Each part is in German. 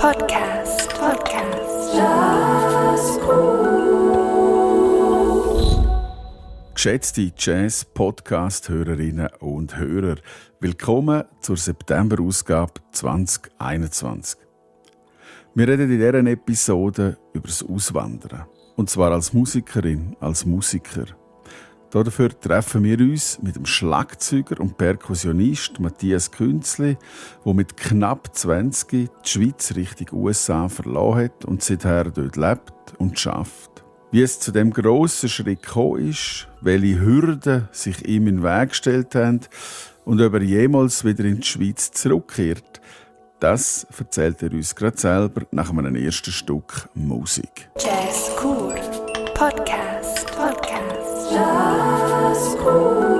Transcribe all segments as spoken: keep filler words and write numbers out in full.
Podcast. Podcast. Jazzcool. Geschätzte Jazz-Podcast-Hörerinnen und Hörer, willkommen zur September-Ausgabe zwanzig einundzwanzig. Wir reden in dieser Episode über das Auswandern. Und zwar als Musikerin, als Musiker. Dafür treffen wir uns mit dem Schlagzeuger und Perkussionist Matthias Künzli, der mit knapp zwanzig die Schweiz Richtung U S A verlassen hat und seither dort lebt und schafft. Wie es zu dem grossen Schritt gekommen ist, welche Hürden sich ihm in den Weg gestellt haben und ob er jemals wieder in die Schweiz zurückkehrt, das erzählt er uns gerade selber nach einem ersten Stück Musik. Jazzcool. Podcast. Podcast. Jazzcool.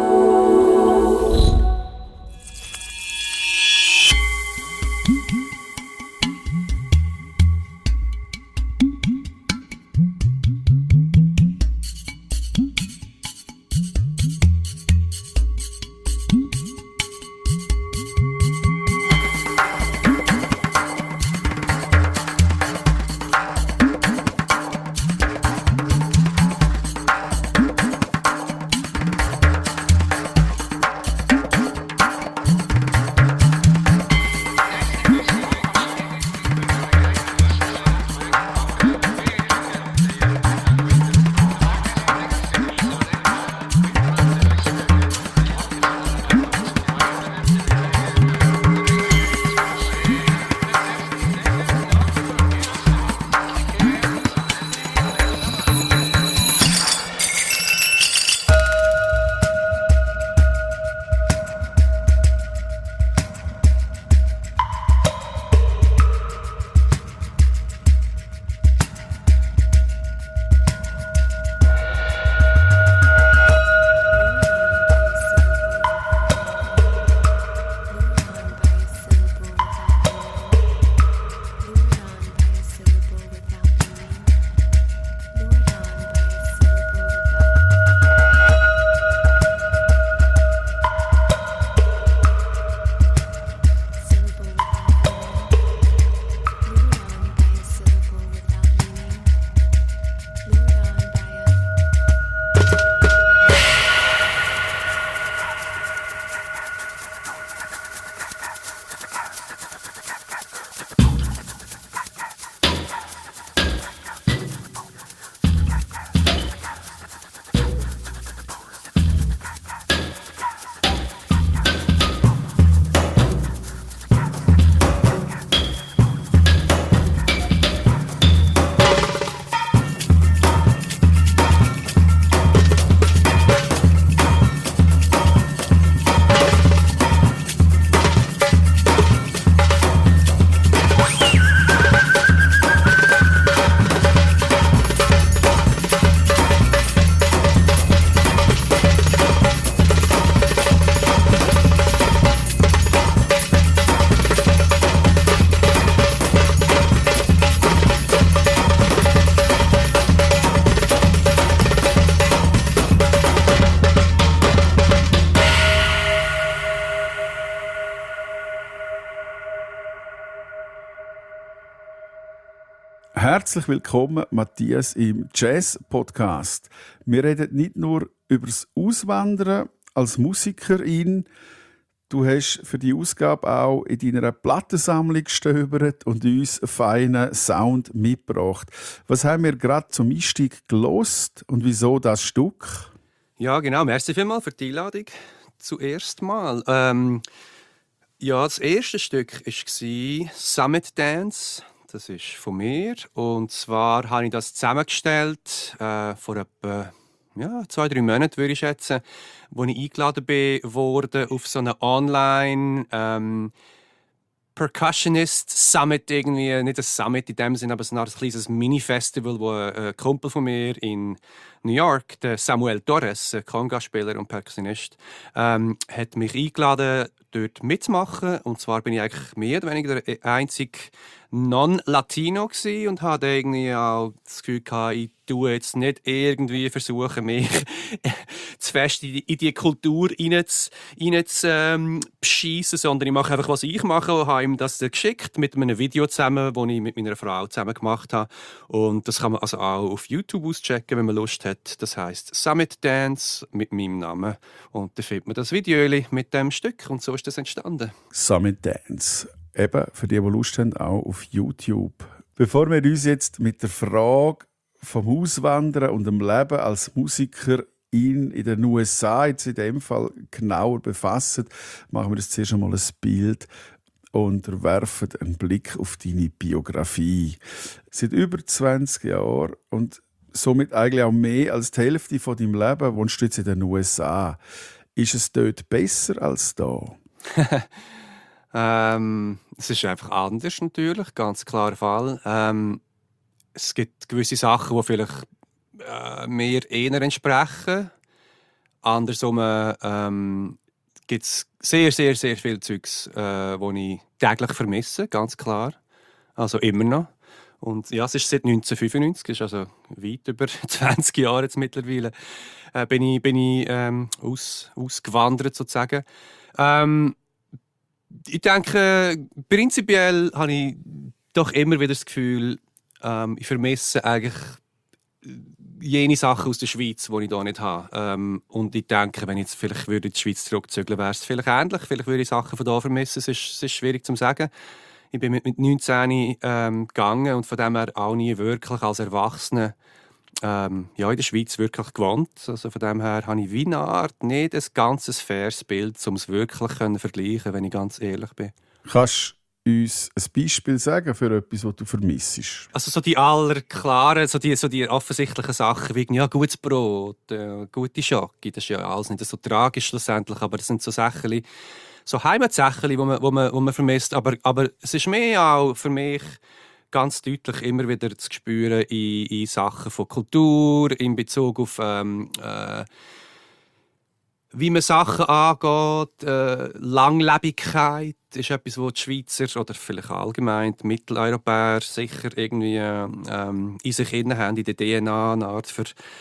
Herzlich willkommen, Matthias, im Jazz-Podcast. Wir reden nicht nur über das Auswandern als Musikerin. Du hast für die Ausgabe auch in deiner Plattensammlung gestöbert und uns einen feinen Sound mitgebracht. Was haben wir gerade zum Einstieg gelost und wieso das Stück? Ja, genau. Merci vielmals für die Einladung. Zuerst mal. Ähm, ja, das erste Stück war Summit Dance. Das ist von mir. Und zwar habe ich das zusammengestellt äh, vor etwa ja, zwei, drei Monaten, würde ich schätzen, wo ich eingeladen bin, wurde auf so eine Online ähm, Percussionist Summit irgendwie, nicht ein Summit in dem Sinne, aber so ein kleines Mini-Festival, wo ein Kumpel von mir in New York, der Samuel Torres, Conga-Spieler und Percussionist, ähm, hat mich eingeladen, dort mitzumachen. Und zwar bin ich eigentlich mehr oder weniger der einzige Non-Latino gsi und hatte irgendwie auch das Gefühl gehabt, ich tue jetzt nicht irgendwie versuchen, mich zu fest in die, in die Kultur reinzuschiessen, ähm, sondern ich mache einfach, was ich mache, und habe ihm das geschickt mit einem Video zusammen, das ich mit meiner Frau zusammen gemacht habe. Und das kann man also auch auf YouTube auschecken, wenn man Lust hat. Das heisst Summit Dance mit meinem Namen. Und da findet man das Video mit dem Stück und so ist das entstanden. Summit Dance. Eben, für die, die Lust haben, auch auf YouTube. Bevor wir uns jetzt mit der Frage vom Auswandern und dem Leben als Musiker in, in den U S A jetzt in dem Fall genauer befassen, machen wir uns zuerst einmal ein Bild und werfen einen Blick auf deine Biografie. Seit über zwanzig Jahren und somit eigentlich auch mehr als die Hälfte von deinem Leben wohnst du jetzt in den U S A. Ist es dort besser als da? ähm, es ist einfach anders natürlich, ganz klarer Fall. Ähm, es gibt gewisse Sachen, die vielleicht äh, mir eher entsprechen. Andersrum ähm, gibt es sehr, sehr, sehr viel Zeugs, äh, die ich täglich vermisse, ganz klar. Also immer noch. Und ja, es ist seit neunzehnhundertfünfundneunzig, ist also weit über zwanzig Jahre jetzt mittlerweile, äh, bin ich, bin ich ähm, aus, ausgewandert sozusagen. Ähm, ich denke, prinzipiell habe ich doch immer wieder das Gefühl, ähm, ich vermisse eigentlich jene Sachen aus der Schweiz, die ich hier nicht habe. Ähm, und ich denke, wenn ich jetzt vielleicht würde in die Schweiz zurückzügeln, wäre es vielleicht ähnlich. Vielleicht würde ich Sachen von hier vermissen. Es ist, es ist schwierig zu sagen. Ich bin mit, mit neunzehn ähm, gegangen und von dem her auch nie wirklich als Erwachsener ähm, ja, in der Schweiz wirklich gewohnt. Also von dem her habe ich wie eine Art nicht ein ganzes faires Bild, um es wirklich zu vergleichen, wenn ich ganz ehrlich bin. Kannst du uns ein Beispiel sagen für etwas, was du vermissest? Also so die allerklaren, so die, so die offensichtlichen Sachen wie ja, gutes Brot, äh, gute Schocke, das ist ja alles nicht so tragisch schlussendlich, aber das sind so Sachen, so Heimatsachen, die man, wo man, wo man vermisst. Aber, aber es ist mehr auch für mich ganz deutlich immer wieder zu spüren in, in Sachen von Kultur, in Bezug auf ähm, äh, wie man Sachen angeht. Äh, Langlebigkeit ist etwas, wo die Schweizer oder vielleicht allgemein die Mitteleuropäer sicher irgendwie ähm, in sich drin haben, in der D N A, eine Art für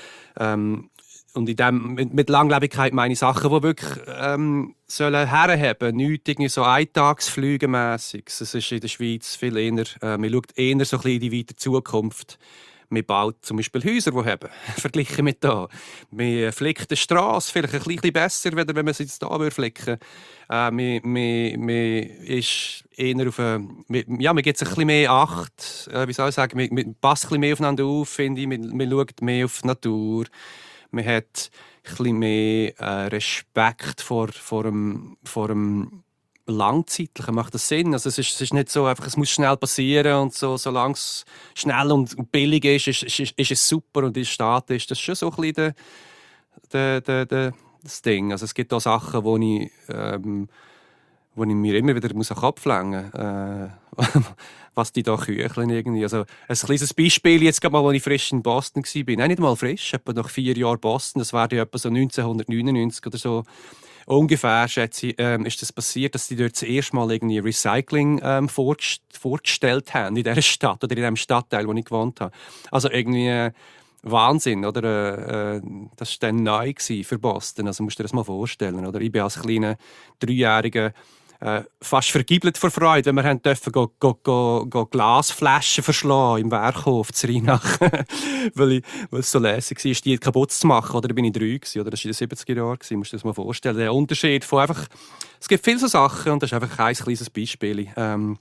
ähm, und in dem, mit, mit Langlebigkeit meine ich Sachen, die wirklich ähm, sollen herhaben, nichts irgendwie so Eintagsflügemässiges. Es ist in der Schweiz viel eher, äh, man schaut eher so ein bisschen in die weite Zukunft. Man baut zum Beispiel Häuser, die haben, verglichen mit da. Man flickt die Strasse vielleicht ein bisschen besser, wenn man sie jetzt hier flicken würde. Äh, man, man, man ist eher auf eine, man, ja, man gibt sich ein bisschen mehr Acht. Äh, wie soll ich sagen, man, man passt ein bisschen mehr aufeinander auf, finde ich. Man, man schaut mehr auf die Natur. Man hat ein bisschen mehr äh, Respekt vor, vor, dem, vor dem Langzeitlichen. Macht das Sinn? Also es, ist, es ist nicht so einfach, es muss schnell passieren und so, solange es schnell und billig ist, ist, ist, ist es super und ist statisch. Das ist schon so ein bisschen der, der, der, der, das Ding. Also es gibt auch Sachen, wo ich, ähm, wo ich mir immer wieder muss an den Kopf lenken muss. Äh, was die da kücheln irgendwie. Also ein kleines Beispiel, jetzt gerade mal, als ich frisch in Boston war. Nein, nicht mal frisch, etwa nach vier Jahren Boston. Das war ja etwa so neunzehnhundertneunundneunzig oder so. Ungefähr, schätze ich, ähm, ist das passiert, dass die dort das erste Mal irgendwie Recycling ähm, vorgest- vorgestellt haben in dieser Stadt oder in diesem Stadtteil, wo ich gewohnt habe. Also irgendwie äh, Wahnsinn, oder? Äh, das war dann neu für Boston. Also musst du dir das mal vorstellen, oder? Ich bin als kleiner Dreijähriger Äh, fast vergibelt vor Freude, wenn wir haben dürfen go, go, go, go Glasflaschen verschlagen im Werkhof zu Rheinach, weil, ich, weil es so lässig war, die kaputt zu machen. Oder bin ich drei gewesen, oder das war in den siebziger Jahren, musst du dir das mal vorstellen. Der Unterschied von einfach, es gibt viele so Sachen und das ist einfach ein kleines Beispiel. Ähm,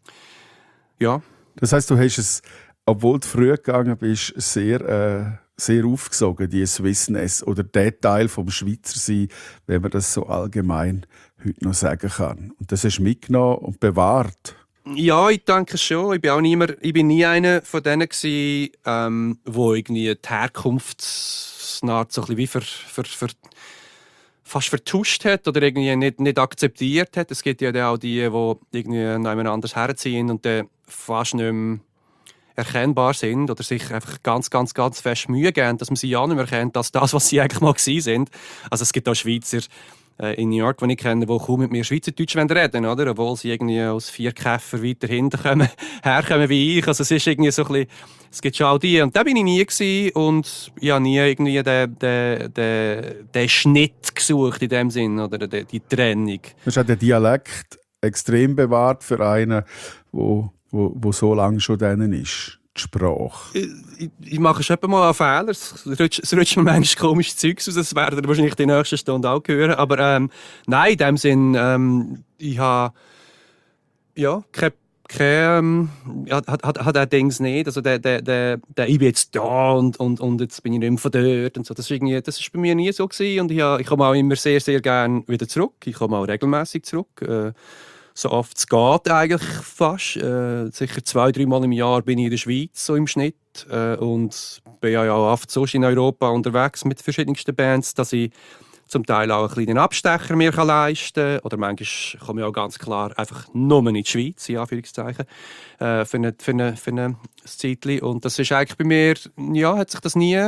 ja. Das heisst, du hast es, obwohl du früh gegangen bist, sehr, äh, sehr aufgesogen, die Swissness oder der Teil vom Schweizer sein, wenn man das so allgemein heute noch sagen kann. Und das hast du mitgenommen und bewahrt. Ja, ich denke schon. Ich bin auch nie, mehr, ich bin nie einer von denen gewesen, ähm, wo irgendwie die Herkunftsnaht so ein bisschen wie ver, ver, ver, fast vertuscht hat oder irgendwie nicht, nicht akzeptiert hat. Es gibt ja auch die, die irgendwie noch jemand anders herziehen und dann fast nicht mehr erkennbar sind oder sich einfach ganz, ganz, ganz fest Mühe geben, dass man sie ja nicht mehr erkennt als das, was sie eigentlich mal gewesen sind. Also es gibt auch Schweizer, äh, in New York, die ich kenne, die kaum mit mir Schweizerdeutsch reden wollen, oder? Obwohl sie irgendwie aus vier Käfer weiter hinten kommen, herkommen wie ich. Also es ist irgendwie so ein bisschen, es gibt schon auch die. Und da bin ich nie gewesen und ich habe nie irgendwie den, den, den, den Schnitt gesucht in dem Sinn, oder die, die Trennung. Du hast auch den Dialekt extrem bewahrt für einen, wo, wo, wo so lange schon denen ist. Die Sprache. Ich, ich, ich mache schon mal einen Fehler. Es rutscht, es rutscht mir manchmal komisches Zeugs aus. Das werdet ihr wahrscheinlich die nächste Stunde auch hören. Aber ähm, nein, in dem Sinn, ähm, ich habe ja, keine kein, hat, hat, hat er Dings nicht. Also der, der, der, der, ich bin jetzt da und, und, und jetzt bin ich nicht mehr von dort. Und so. Das, ist irgendwie, das ist bei mir nie so gewesen. Und ich, ich komme auch immer sehr, sehr gerne wieder zurück. Ich komme auch regelmäßig zurück. Äh, so oft es geht eigentlich fast. Äh, sicher zwei, drei Mal im Jahr bin ich in der Schweiz, so im Schnitt. Äh, und bin ja auch oft so in Europa unterwegs mit verschiedensten Bands, dass ich zum Teil auch einen kleinen Abstecher mir leisten kann. Oder manchmal komme ich auch ganz klar einfach nur in die Schweiz, in Anführungszeichen, äh, für eine, für eine, für eine Zeitchen. Und das ist eigentlich bei mir, ja, hat sich das nie...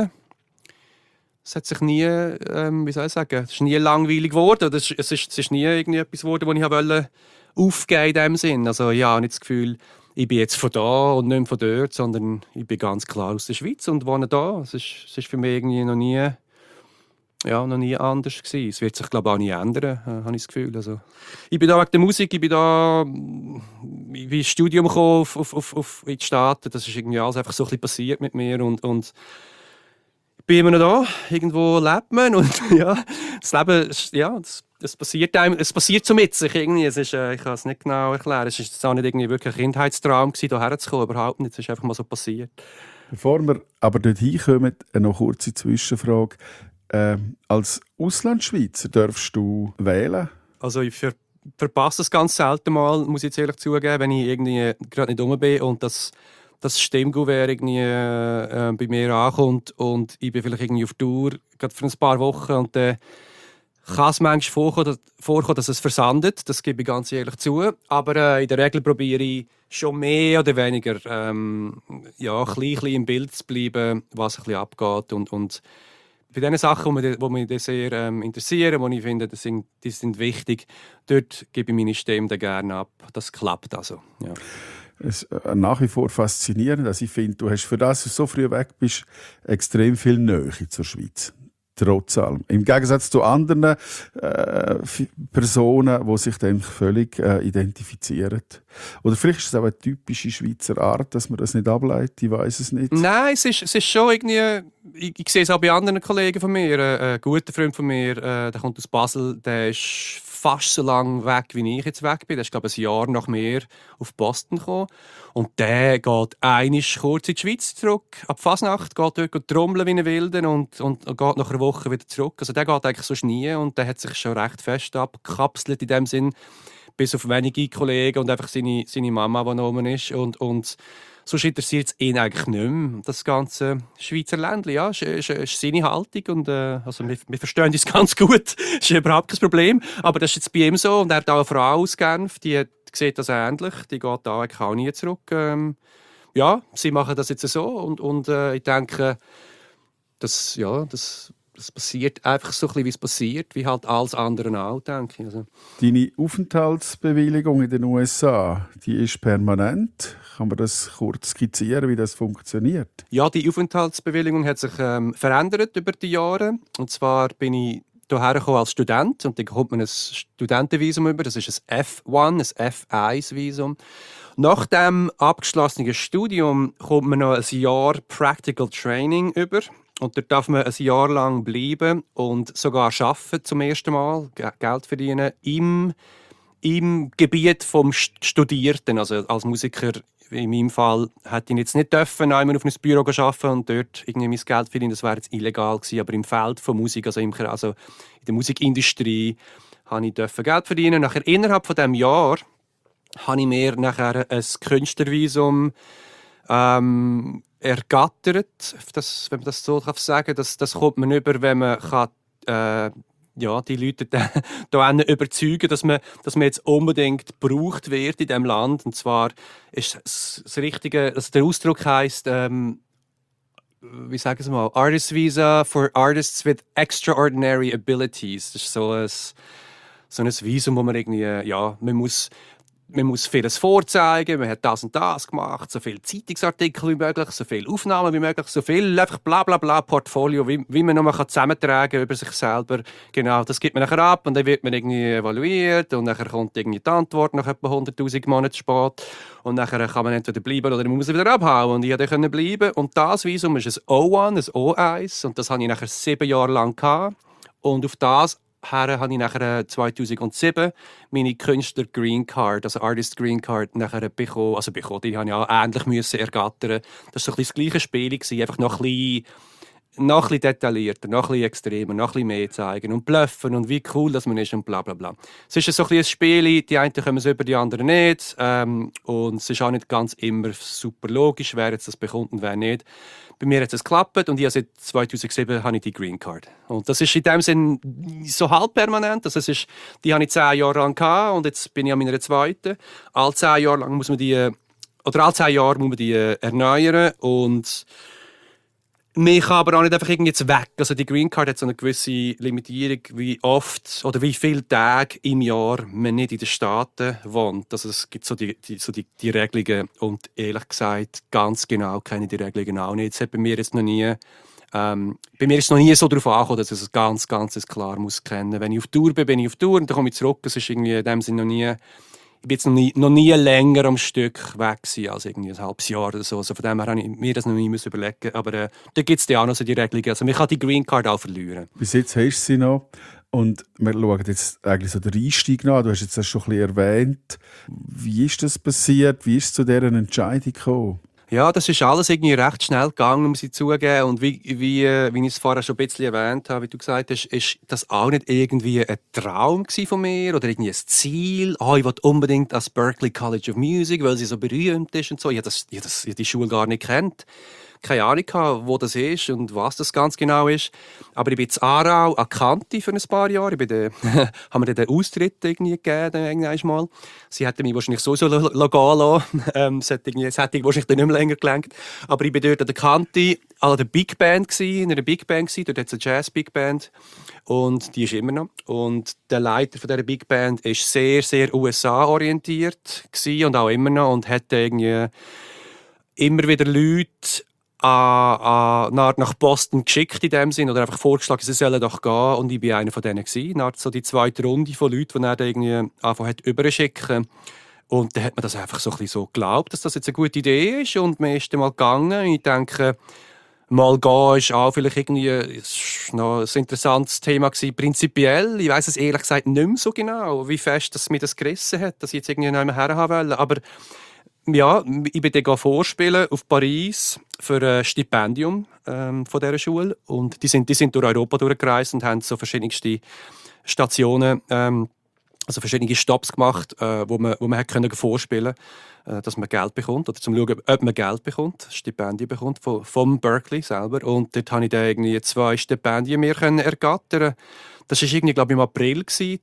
Es hat sich nie, ähm, wie soll ich sagen, es ist nie langweilig geworden. Es ist, es ist, es ist nie irgendwie etwas geworden, das ich wollte aufgeben in dem Sinn. Also ja, ich habe nicht das Gefühl, ich bin jetzt von da und nicht mehr von dort, sondern ich bin ganz klar aus der Schweiz und wohne da. Es ist, es ist für mich irgendwie noch nie, ja, noch nie anders gewesen. Es wird sich, glaube ich, auch nie ändern, äh, habe ich das Gefühl. Also, ich bin da wegen der Musik, ich bin da ich bin ins Studium gekommen auf, auf, auf, auf in die Staaten. Das ist irgendwie alles einfach so ein bisschen passiert mit mir und, und bin immer noch da, irgendwo lebt man und ja, das Leben, ja, das, das passiert einem, es passiert so mit sich irgendwie, es ist, äh, ich kann es nicht genau erklären, es ist auch nicht irgendwie wirklich ein Kindheitstraum gewesen, hierher zu kommen, überhaupt nicht, es ist einfach mal so passiert. Bevor wir aber dort hinkommen, eine noch kurze Zwischenfrage. Ähm, als Auslandschweizer darfst du wählen? Also ich ver verpasse es ganz selten mal, muss ich jetzt ehrlich zugeben, wenn ich irgendwie gerade nicht rum bin und das das Stimmkuvert irgendwie äh, bei mir ankommt und ich bin vielleicht irgendwie auf Tour, gerade für ein paar Wochen und dann äh, kann es manchmal vorkommen, vorkommen, dass es versandet, das gebe ich ganz ehrlich zu, aber äh, in der Regel probiere ich schon mehr oder weniger ähm, ja, ein bisschen im Bild zu bleiben, was ein bisschen abgeht und, und bei den Sachen, die mich, die mich sehr ähm, interessieren, die ich finde, die sind, die sind wichtig, dort gebe ich meine Stimme dann gerne ab, das klappt also, ja. Es ist nach wie vor faszinierend. Also ich finde, du hast für das, dass du so früh weg bist, extrem viel Nähe zur Schweiz. Trotz allem. Im Gegensatz zu anderen äh, Personen, die sich dann völlig äh, identifizieren. Oder vielleicht ist es auch eine typische Schweizer Art, dass man das nicht ableitet. Ich weiß es nicht. Nein, es ist, es ist schon irgendwie... Ich, ich sehe es auch bei anderen Kollegen von mir. Äh, ein guter Freund von mir, äh, der kommt aus Basel, der ist fast so lange weg, wie ich jetzt weg bin. Der ist, glaube ich, ein Jahr nach mir auf Boston gekommen. Und der geht einmal kurz in die Schweiz zurück, ab Fasnacht, geht dort trommeln wie ein Wilder und, und geht nach einer Woche wieder zurück. Also der geht eigentlich so nie und der hat sich schon recht fest abgekapselt in dem Sinn, bis auf wenige Kollegen und einfach seine, seine Mama, die noch oben ist. Und, und sonst interessiert es ihn eigentlich nicht mehr. Das ganze Schweizer Ländchen, ja, ist, ist, ist seine Haltung. Und, äh, also wir, wir verstehen uns ganz gut, das ist überhaupt kein Problem. Aber das ist jetzt bei ihm so. Und er hat auch eine Frau aus Genf, die sieht das ähnlich. Die geht da eigentlich auch nie zurück. Ähm, ja, sie machen das jetzt so. Und, und äh, ich denke, das, ja, das, das passiert einfach so ein bisschen, wie es passiert, wie halt alles andere auch, denke ich. Also. Deine Aufenthaltsbewilligung in den U S A, die ist permanent. Kann man das kurz skizzieren, wie das funktioniert? Ja, die Aufenthaltsbewilligung hat sich ähm, verändert über die Jahre. Und zwar bin ich hierher gekommen als Student und dann bekommt man ein Studentenvisum über. Das ist ein F eins, ein F eins Visum. Nach dem abgeschlossenen Studium kommt man noch ein Jahr Practical Training über. Und dort darf man ein Jahr lang bleiben und sogar arbeiten zum ersten Mal, Geld verdienen, im, im Gebiet des Studierten. Also als Musiker, in meinem Fall, hätte ich jetzt nicht dürfen, einmal auf ein Büro arbeiten und dort irgendwie mein Geld verdienen. Das wäre jetzt illegal gewesen. Aber im Feld von Musik, also, im, also in der Musikindustrie, habe ich dürfen Geld verdienen. Nachher, innerhalb von diesem Jahr habe ich mir nachher ein Künstlervisum ähm, ergattert, das, wenn man das so sagen kann. Das, das kommt man über, wenn man kann, äh, ja, die Leute da überzeugen, dass man, dass man jetzt unbedingt gebraucht wird in diesem Land. Und zwar ist das, das Richtige, also der Ausdruck heisst ähm, wie sagen Sie mal, Artist Visa for Artists with Extraordinary Abilities. Das ist so ein, so ein Visum, wo man irgendwie, ja, man muss, man muss vieles vorzeigen, man hat das und das gemacht, so viele Zeitungsartikel wie möglich, so viele Aufnahmen wie möglich, so viel einfach bla bla bla Portfolio, wie, wie man noch mal zusammentragen über sich selber. Genau, das gibt man nachher ab und dann wird man irgendwie evaluiert und nachher kommt irgendwie die Antwort nach etwa hunderttausend Monaten spät und nachher kann man entweder bleiben oder man muss wieder abhauen und ich konnte dann bleiben und das Visum ist ein O eins, ein O eins und das hatte ich nachher sieben Jahre lang gehabt. Und auf das her habe ich nachher zweitausendsieben meine Künstler Green Card, also Artist Green Card, nachher bekommen. Also bekommen, die habe ich auch ähnlich müssen ergattern. Das war so ein bisschen das gleiche Spiel, einfach noch ein bisschen, noch ein bisschen detaillierter, noch ein bisschen extremer, noch ein bisschen mehr zeigen und bluffen und wie cool dass man ist und bla bla bla. Es ist so ein bisschen ein Spiel, die einen kommen so über die anderen nicht ähm, und es ist auch nicht ganz immer super logisch, wer jetzt das bekommt und wer nicht. Bei mir hat es geklappt und ich habe seit zweitausendsieben habe ich die Green Card. Und das ist in dem Sinn so halb permanent. Also es ist, die habe ich zehn Jahre lang gehabt und jetzt bin ich an meiner zweiten. Alle zehn Jahre lang muss man die, oder alle zehn Jahre muss man die erneuern und man kann aber auch nicht einfach irgendwie jetzt weg. Also die Green Card hat so eine gewisse Limitierung, wie oft oder wie viele Tage im Jahr man nicht in den Staaten wohnt. Also es gibt so die, die, so die, die Regelungen und ehrlich gesagt, ganz genau kenne ich die Regelungen auch nicht. Es hat bei mir jetzt noch nie, ähm, bei mir ist es noch nie so darauf angekommen, dass ich es ganz, ganz klar muss kennen. Wenn ich auf Tour bin, bin ich auf Tour und dann komme ich zurück. Es ist irgendwie in dem Sinne noch nie. Ich bin jetzt noch nie, noch nie länger am Stück weg gewesen, als irgendwie ein halbes Jahr oder so. Also von dem her habe ich mir das noch nie überlegen. Aber äh, da gibt es auch noch so die Regelungen. Also man kann die Green Card auch verlieren. Bis jetzt hast du sie noch. Und wir schauen jetzt eigentlich so den Einstieg nach. Du hast jetzt das schon ein bisschen erwähnt. Wie ist das passiert? Wie ist es zu dieser Entscheidung gekommen? Ja, das ist alles irgendwie recht schnell gegangen, muss ich zugeben. Und wie, wie, wie ich es vorher schon ein bisschen erwähnt habe, wie du gesagt hast, ist das auch nicht irgendwie ein Traum von mir oder irgendwie ein Ziel. Oh, ich will unbedingt ans Berklee College of Music, weil sie so berühmt ist und so. Ich habe das, ich habe das, ich habe die Schule gar nicht kennt. Keine Ahnung, wo das ist und was das ganz genau ist. Aber ich bin in Aarau an Kanti für ein paar Jahre. Ich bin da, haben mir den Austritt irgendwie gegeben, mal. Sie hätten mich wahrscheinlich so so gehen lassen. Ähm, es hätte, es hätte wahrscheinlich nicht mehr länger gelangt. Aber ich war dort an der Kanti, an der Big Band gsi, in einer Big Band gsi. Dort hat es eine Jazz Big Band und die ist immer noch. Und der Leiter von dieser Big Band ist sehr, sehr U S A-orientiert gsi und auch immer noch und hat irgendwie immer wieder Leute An, an, nach Boston geschickt in dem Sinn oder einfach vorgeschlagen, sie sollen doch gehen und ich war einer von denen gewesen. Nach so die zweite Runde von Leuten, die er irgendwie angefangen hat überschicken und dann hat man das einfach so ein bisschen so geglaubt, dass das jetzt eine gute Idee ist und man ist dann mal gegangen und ich denke, mal gehen ist auch vielleicht irgendwie ist noch ein interessantes Thema gewesen, prinzipiell. Ich weiss es ehrlich gesagt nicht mehr so genau, wie fest dass mir das gerissen hat, dass ich jetzt irgendwie nicht mehr herhaben wollte, aber ja, ich bin dann vorspielen auf Paris für ein Stipendium ähm, von dieser Schule. Und die sind, die sind durch Europa durchgereist und haben so verschiedenste Stationen, ähm, also verschiedene Stops gemacht, äh, wo man, wo man hat können vorspielen konnte, äh, dass man Geld bekommt. Oder zum schauen, ob man Geld bekommt, Stipendien bekommt vom, vom Berklee selber. Und dort konnte ich dann irgendwie zwei Stipendien mehr können ergattern. Das war irgendwie, glaube ich, im April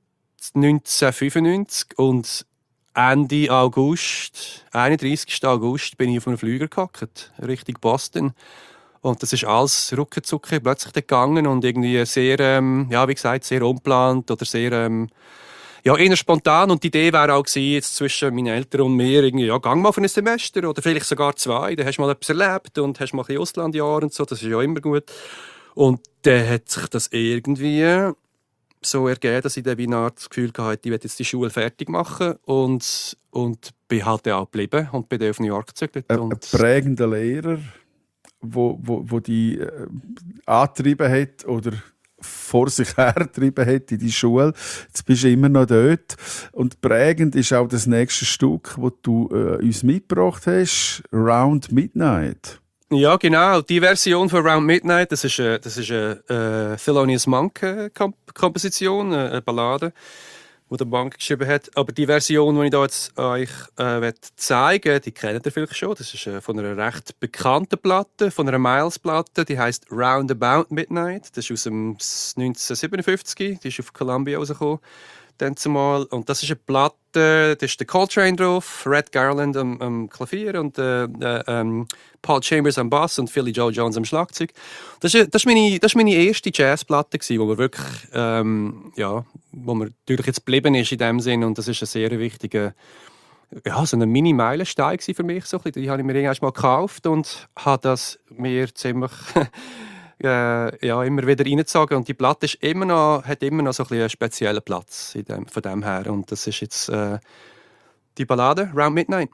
neunzehnhundertfünfundneunzig. Und Ende August, einunddreißigsten August, bin ich auf einem Flüger gehockt, Richtung Boston. Und das ist alles ruckezucke plötzlich gegangen und irgendwie sehr, ähm, ja, wie gesagt, sehr unplant oder sehr, ähm, ja, eher spontan. Und die Idee wäre auch gewesen, jetzt zwischen meinen Eltern und mir, irgendwie, ja, gang mal für ein Semester oder vielleicht sogar zwei, dann hast du mal etwas erlebt und hast mal ein bisschen Auslandjahr und so, das ist ja immer gut. Und dann hat sich das irgendwie so ergeben, dass ich dann wie eine Art das Gefühl hatte, ich werde jetzt die Schule fertig machen und, und bin halt auch geblieben und bin dann auf New York gezögert. Ein, ein prägender Lehrer, wo, wo, wo die äh, angetrieben hat oder vor sich hergetrieben hat in die Schule. Jetzt bist du immer noch dort. Und prägend ist auch das nächste Stück, das du äh, uns mitgebracht hast, «Round Midnight». Ja, genau. Die Version von «Round Midnight», das ist eine, das ist eine äh, Thelonious Monk-Komposition, äh, eine Ballade, die der Monk geschrieben hat. Aber die Version, die ich da jetzt euch äh, zeigen möchte, die kennt ihr vielleicht schon. Das ist äh, von einer recht bekannten Platte, von einer Miles-Platte. Die heisst «Roundabout Midnight». Das ist aus dem neunzehnhundertsiebenundfünfzig. Die ist auf Columbia rausgekommen. dann zumal. Und das ist eine Platte, da ist der Coltrane drauf, Red Garland am, am Klavier und äh, äh, ähm, Paul Chambers am Bass und Philly Joe Jones am Schlagzeug. Das ist, das ist, meine, das ist meine erste Jazzplatte gewesen, wo wir wirklich, ähm, ja, wo mir natürlich jetzt geblieben ist in dem Sinn, und das ist ein sehr wichtiger, ja, so ein Mini-Meilenstein für mich. So ein bisschen. Die habe ich mir irgendwann mal gekauft und habe das mir ziemlich äh, ja, immer wieder reingezogen. Und die Platte ist immer noch, hat immer noch so ein bisschen einen speziellen Platz in dem, von dem her. Und das ist jetzt äh, die Ballade «Round Midnight».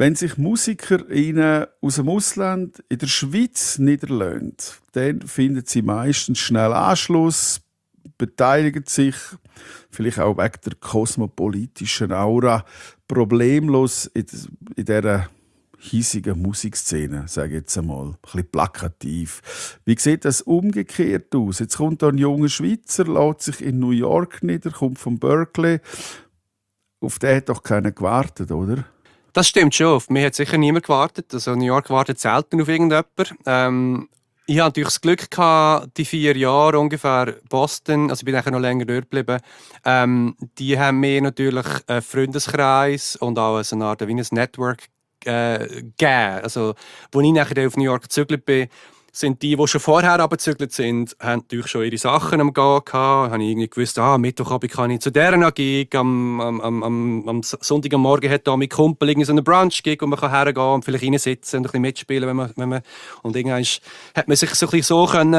Wenn sich MusikerInnen aus dem Ausland in der Schweiz niederlassen, dann finden sie meistens schnell Anschluss, beteiligen sich, vielleicht auch wegen der kosmopolitischen Aura, problemlos in, in dieser hiesigen Musikszene, sage ich jetzt einmal, ein bisschen plakativ. Wie sieht das umgekehrt aus? Jetzt kommt da ein junger Schweizer, lässt sich in New York nieder, kommt von Berkeley. Auf den hat doch keiner gewartet, oder? Das stimmt schon. Auf mich hat sicher niemand gewartet. Also New York wartet selten auf irgendjemanden. Ähm, ich hatte natürlich das Glück gehabt, die vier Jahre ungefähr Boston, also ich bin nachher noch länger dort geblieben, ähm, die haben mir natürlich einen Freundeskreis und auch so eine Art wie ein Network äh, gegeben. Also, als ich nachher auf New York gezügelt bin, sind die, die schon vorher abgezügelt sind, haben natürlich schon ihre Sachen am Gehen gehabt. Habe ich irgendwie gewusst, ah, Mittwochabend kann ich zu dieser Gig, am, am, am, am Sonntagmorgen hat da mein Kumpel irgendwie so einen Brunch-Gig, wo man hergehen kann und vielleicht reinsitzen und ein bisschen mitspielen, wenn man, wenn man und irgendwann hat man sich so ein bisschen so können,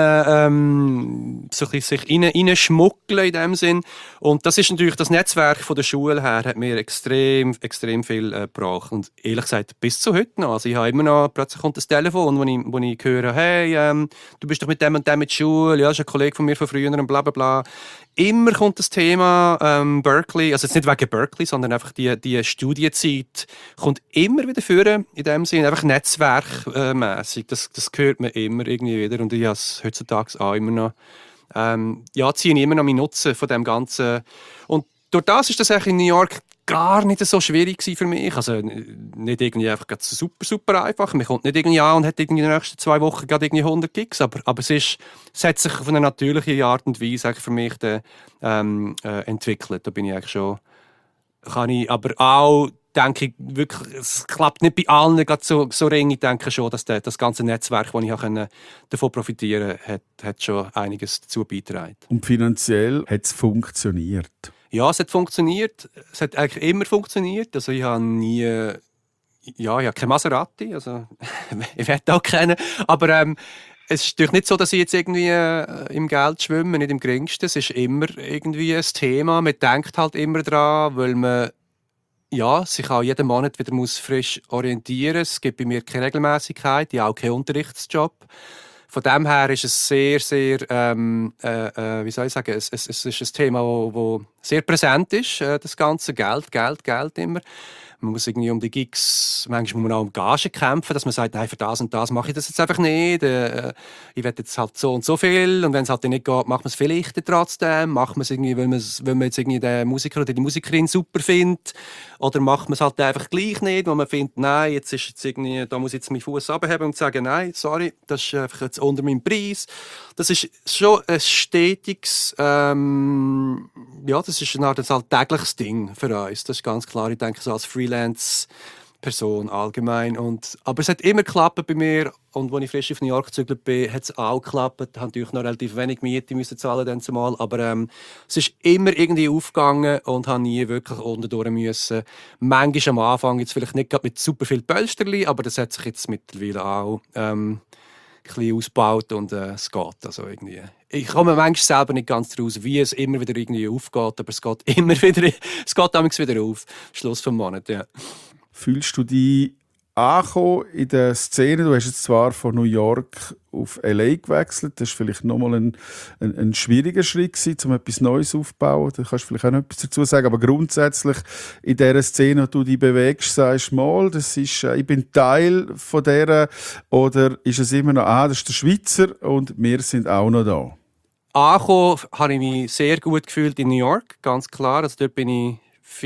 ähm, so ein bisschen sich rein, reinschmuggeln in dem Sinn. Und das ist natürlich das Netzwerk von der Schule her, hat mir extrem, extrem viel äh, gebracht. Und ehrlich gesagt, bis zu heute noch. Also ich habe immer noch, plötzlich kommt das Telefon, wo ich, wo ich höre, hey, ähm, du bist doch mit dem und dem in der Schule, ja, das ist ein Kollege von mir von früher und bla bla bla. Immer kommt das Thema ähm, Berkeley, also jetzt nicht wegen Berkeley, sondern einfach die, die Studienzeit kommt immer wieder führen, in dem Sinne, einfach netzwerkmässig. Das, das hört man immer irgendwie wieder und ich habe es heutzutage auch immer noch, ähm, ja, ziehe ich immer noch meinen Nutzen von dem Ganzen. Und durch das ist das eigentlich in New York gar nicht so schwierig für mich. Also nicht irgendwie einfach super, super einfach. Man kommt nicht irgendwie an und hat irgendwie in den nächsten zwei Wochen gerade irgendwie hundert Gigs. Aber, aber es, ist, es hat sich auf eine natürliche Art und Weise für mich dann, ähm, äh, entwickelt. Da bin ich eigentlich schon... Kann ich aber auch, denke ich, wirklich, es klappt nicht bei allen gerade so, so ring. Ich denke schon, dass der, das ganze Netzwerk, das ich auch davon profitieren konnte, hat, hat schon einiges dazu beigetragen. Und finanziell hat es funktioniert? Ja, es hat funktioniert. Es hat eigentlich immer funktioniert. Also ich habe nie... Ja, ich habe kein Maserati. Also ich werde auch kennen. Aber ähm, es ist natürlich nicht so, dass ich jetzt irgendwie äh, im Geld schwimme, nicht im geringsten. Es ist immer irgendwie ein Thema. Man denkt halt immer daran, weil man ja, sich auch jeden Monat wieder muss frisch orientieren muss. Es gibt bei mir keine Regelmäßigkeit, ich habe auch keinen Unterrichtsjob. Von dem her ist es sehr, sehr, ähm, äh, äh, wie soll ich sagen, es, es, es ist ein Thema, das sehr präsent ist, äh, das ganze Geld, Geld, Geld immer. Man muss irgendwie um die Gigs, manchmal muss man auch um Gage kämpfen, dass man sagt, nein, für das und das mache ich das jetzt einfach nicht. Äh, ich will jetzt halt so und so viel. Und wenn es halt nicht geht, macht man es vielleicht trotzdem. Macht man es irgendwie, weil, weil man jetzt irgendwie den Musiker oder die Musikerin super findet. Oder macht man es halt einfach gleich nicht, weil man findet, nein, jetzt ist jetzt irgendwie, da muss ich jetzt meinen Fuß abheben und sagen, nein, sorry, das ist einfach jetzt unter meinem Preis. Das ist schon ein stetiges, ähm, ja, das ist eine Art ein alltägliches Ding für uns. Das ist ganz klar. Ich denke, so als Freelance-Person allgemein. Und, aber es hat immer geklappt bei mir. Und als ich frisch auf New York gezügelt bin, hat es auch geklappt. Ich musste natürlich noch relativ wenig Miete müssen zahlen dann zumal. Aber ähm, es ist immer irgendwie aufgegangen und habe nie wirklich unterdurch müssen. Manchmal am Anfang jetzt vielleicht nicht mit super viel Pölsterli, aber das hat sich jetzt mittlerweile auch ähm, ein bisschen ausgebaut und äh, es geht. Also irgendwie. Ich komme manchmal selber nicht ganz raus, wie es immer wieder irgendwie aufgeht, aber es geht immer wieder, es geht damals wieder auf. Schluss vom Monat, ja. Fühlst du dich angekommen in der Szene? Du hast jetzt zwar von New York auf L A gewechselt, das war vielleicht nochmal ein, ein, ein schwieriger Schritt gewesen, um etwas Neues aufzubauen. Da kannst du vielleicht auch noch etwas dazu sagen, aber grundsätzlich in dieser Szene, wo du dich bewegst, sagst du mal, das ist, ich bin Teil von dieser, oder ist es immer noch, ah, das ist der Schweizer und wir sind auch noch da? Angekommen habe ich mich sehr gut gefühlt in New York, ganz klar. Also dort bin ich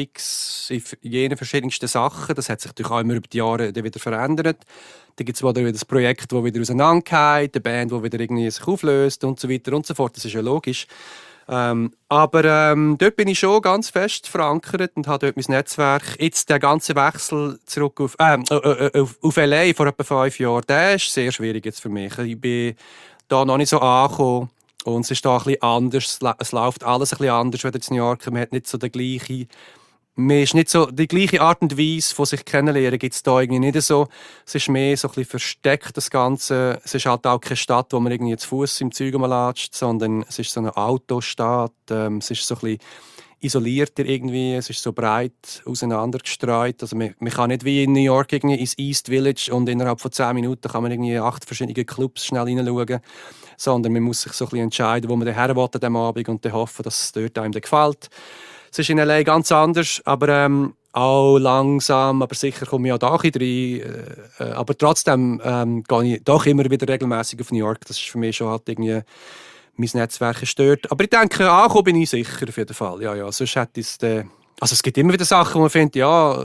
fix in jenen verschiedensten Sachen. Das hat sich natürlich auch immer über die Jahre wieder verändert. Dann gibt es wieder das Projekt, das wieder auseinandergeht, eine Band, die wieder irgendwie sich auflöst und so weiter und so fort. Das ist ja logisch. Ähm, aber ähm, dort bin ich schon ganz fest verankert und habe dort mein Netzwerk. Jetzt der ganze Wechsel zurück auf, äh, äh, auf, auf L A vor etwa fünf Jahren, der ist sehr schwierig jetzt für mich. Ich bin da noch nicht so angekommen. Und es ist da ein bisschen anders, es läuft alles ein bisschen anders als in New York. Man hat nicht so die gleiche, man ist nicht so die gleiche Art und Weise von sich kennenlernen, gibt es da irgendwie nicht so. Es ist mehr so ein bisschen versteckt, das Ganze. Es ist halt auch keine Stadt, wo man irgendwie zu Fuß im Zeug rumlatscht, sondern es ist so eine Autostadt. Ähm, es ist so ein bisschen isolierter irgendwie, es ist so breit auseinandergestreut. Also man, man kann nicht wie in New York irgendwie ins East Village und innerhalb von zehn Minuten kann man irgendwie acht verschiedene Clubs schnell reinschauen, sondern man muss sich so ein bisschen entscheiden, wo man her will an diesem Abend und dann hoffen, dass es dort einem gefällt. Es ist in L A ganz anders, aber ähm, auch langsam, aber sicher komme ich auch da ein bisschen rein. Äh, aber trotzdem ähm, gehe ich doch immer wieder regelmäßig auf New York. Das ist für mich schon halt irgendwie mein Netzwerk stört. Aber ich denke, ankommen bin ich sicher auf jeden Fall. Ja, ja, sonst hätte es, äh, also es gibt immer wieder Sachen, wo man findet, ja,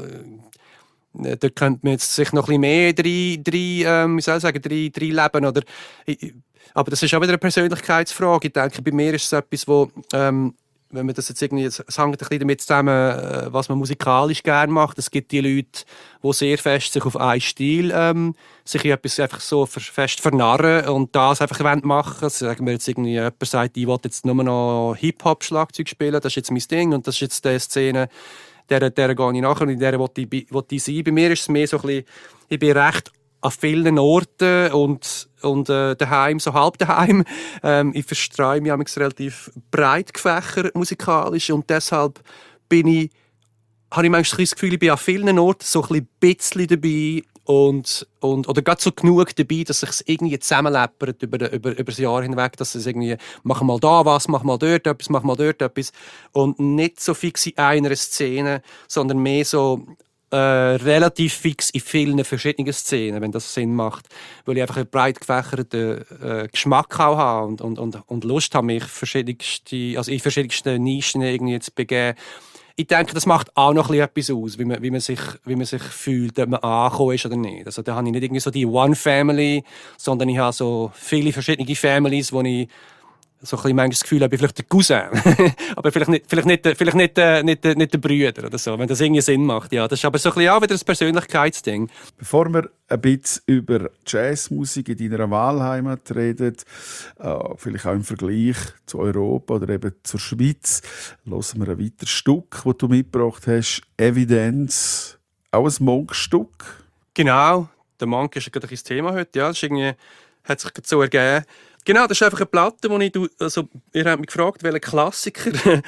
äh, da könnte man jetzt sich noch ein bisschen mehr drei, drei, ähm, wie soll ich sagen, drei, drei leben. Oder, ich, aber das ist auch wieder eine Persönlichkeitsfrage. Ich denke, bei mir ist es etwas, wo, ähm, wenn man das jetzt irgendwie, es hängt ein bisschen damit zusammen, was man musikalisch gerne macht. Es gibt die Leute, die sehr fest sich auf einen Stil ähm, sich in etwas einfach so fest vernarren und das einfach machen wollen. Sagen wir jetzt irgendwie, jemand sagt, ich will jetzt nur noch Hip-Hop-Schlagzeug spielen, das ist jetzt mein Ding und das ist jetzt die Szene, der, der gehe ich nachher und in der will ich, will ich sein. Bei mir ist es mehr so ein bisschen, ich bin recht an vielen Orten und, und äh, daheim, so halb daheim. Ähm, ich verstreue mich relativ breit gefächert musikalisch und deshalb bin ich, habe ich manchmal das Gefühl, ich bin an vielen Orten so ein bisschen dabei und, und, oder gerade so genug dabei, dass es sich irgendwie zusammenläppert über, über, über das Jahr hinweg, dass es irgendwie, mach mal da was, mach mal dort etwas, mach mal dort etwas und nicht so fix in einer Szene, sondern mehr so Äh, relativ fix in vielen verschiedenen Szenen, wenn das Sinn macht. Weil ich einfach einen breit gefächerten äh, Geschmack auch habe und, und, und, und Lust habe, mich verschiedenste, also in verschiedensten Nischen irgendwie zu begeben. Ich denke, das macht auch noch etwas aus, wie man, wie man, sich, wie man sich fühlt, ob man angekommen ist oder nicht. Also da habe ich nicht irgendwie so die One Family, sondern ich habe so viele verschiedene Families, wo ich so ein bisschen manchmal das Gefühl habe, ich bin vielleicht der Cousin. aber vielleicht nicht, vielleicht nicht, vielleicht nicht, äh, nicht, nicht, nicht der Brüder oder so, wenn das irgendwie Sinn macht. Ja, das ist aber so ein bisschen auch wieder ein Persönlichkeitsding. Bevor wir ein bisschen über Jazzmusik in deiner Wahlheimat reden, äh, vielleicht auch im Vergleich zu Europa oder eben zur Schweiz, hören wir ein weiteres Stück, das du mitgebracht hast, «Evidence», auch ein Monk-Stück. Genau, der Monk ist gerade ein Thema heute. Ja, das ist irgendwie, hat sich so ergeben. Genau, das ist einfach eine Platte, wo ich, also, ihr habt mich gefragt, welchen Klassiker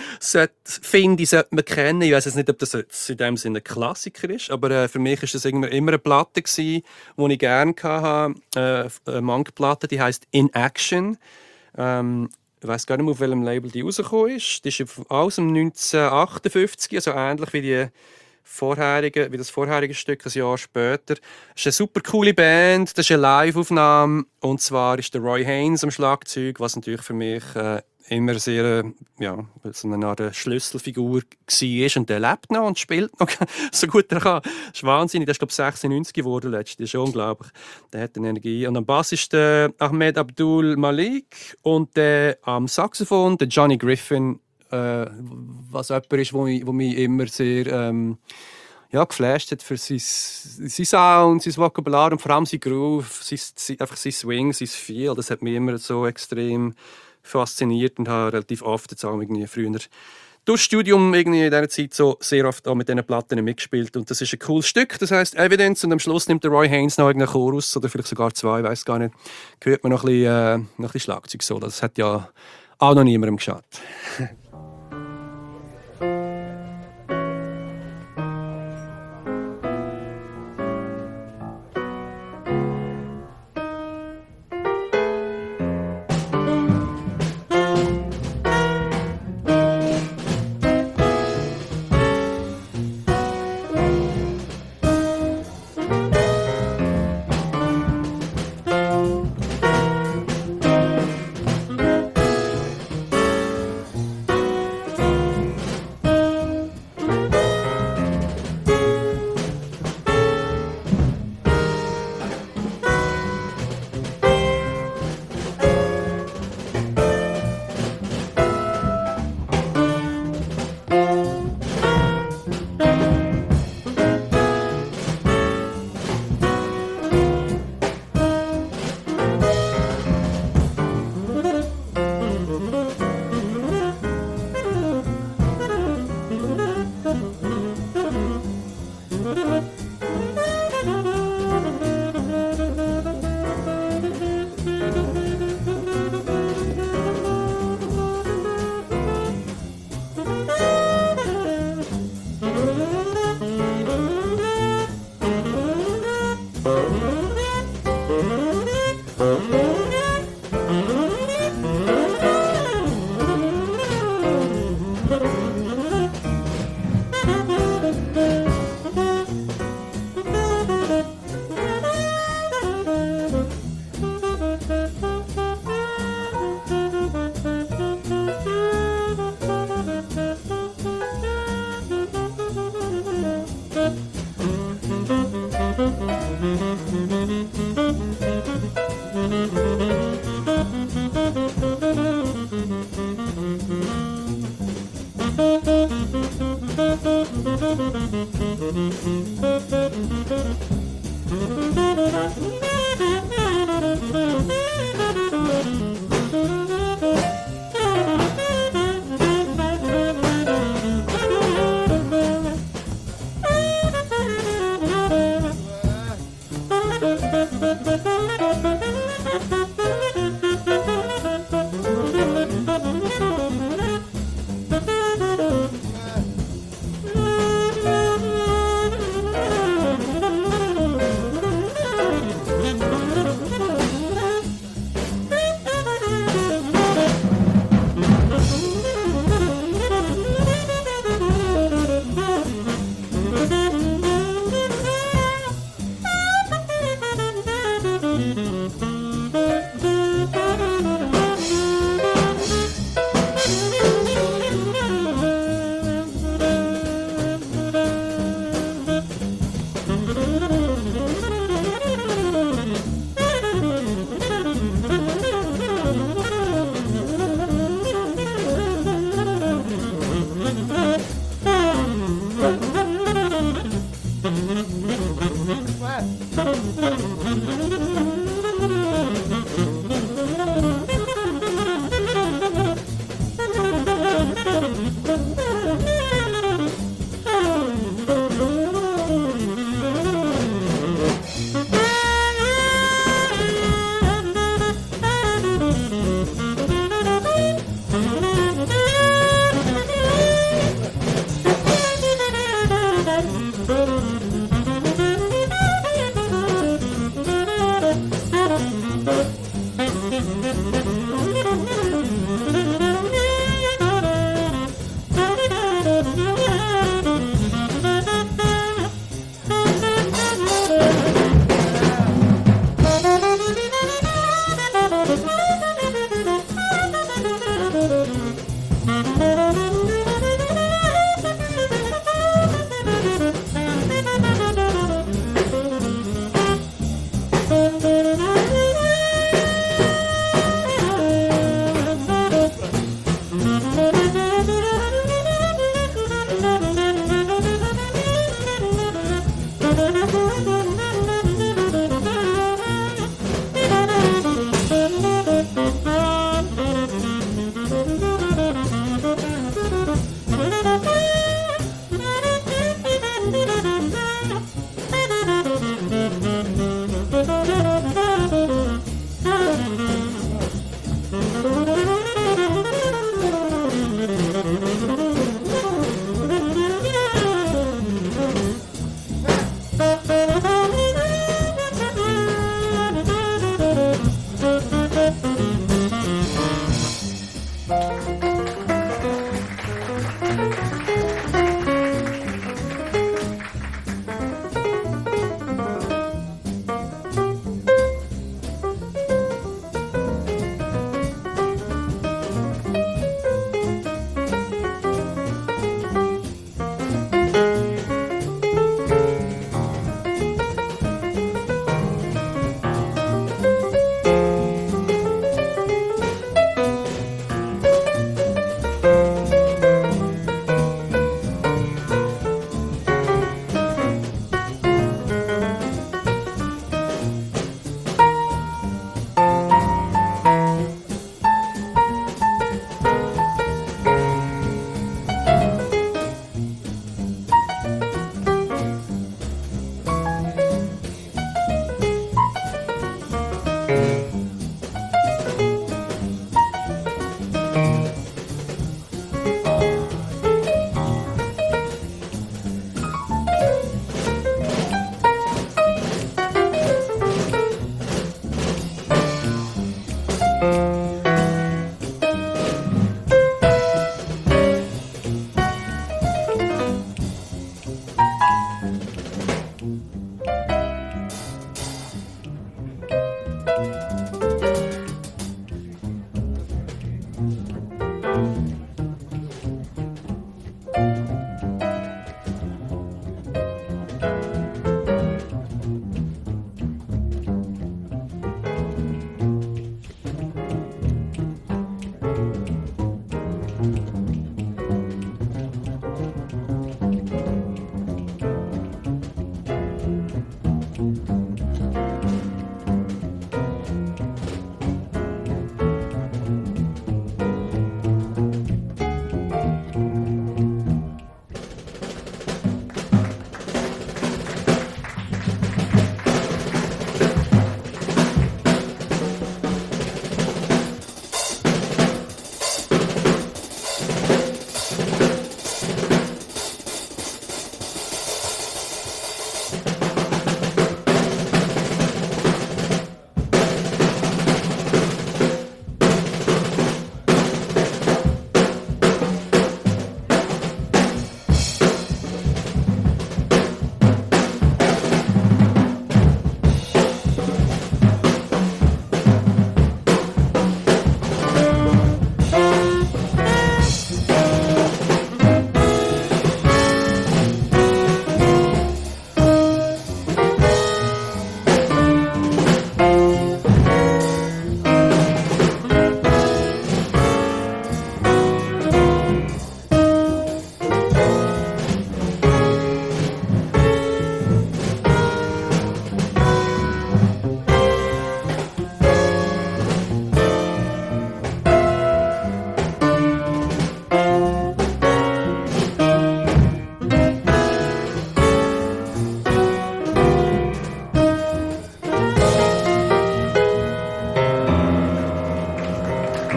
finde ich, sollte man kennen. Ich weiß jetzt nicht, ob das in dem Sinne ein Klassiker ist, aber äh, für mich war das immer, immer eine Platte gewesen, die ich gerne hatte. Äh, eine Monk-Platte, die heisst «In Action». Ähm, ich weiß gar nicht mehr, auf welchem Label die rausgekommen ist. Die ist aus dem neunzehnhundertachtundfünfzig, also ähnlich wie die vorherige, wie das vorherige Stück, ein Jahr später. Es ist eine super coole Band, das ist eine Live-Aufnahme und zwar ist der Roy Haynes am Schlagzeug, was natürlich für mich äh, immer sehr äh, ja, so eine Art Schlüsselfigur war und der lebt noch und spielt noch so gut er kann. Das ist wahnsinnig, der ist glaube ich sechsundneunzig geworden letztes, das ist unglaublich. Der hat eine Energie. Und am Bass ist der Ahmed Abdul Malik und der am Saxophon der Johnny Griffin, Äh, was jemand ist, wo mich, wo mich immer sehr ähm, ja, geflasht hat für sein, sein Sound, sein Vokabular und vor allem sein Groove, sein, sein, einfach sein Swing, sein Feel. Das hat mich immer so extrem fasziniert und habe relativ oft jetzt auch irgendwie früher durch das Studium irgendwie in dieser Zeit so sehr oft auch mit diesen Platten mitgespielt. Und das ist ein cooles Stück, das heisst «Evidence» und am Schluss nimmt der Roy Haynes noch irgendeinen Chorus oder vielleicht sogar zwei, ich weiss gar nicht. Hört man noch ein bisschen, äh, noch ein bisschen Schlagzeug so. Das hat ja auch noch niemandem geschadet.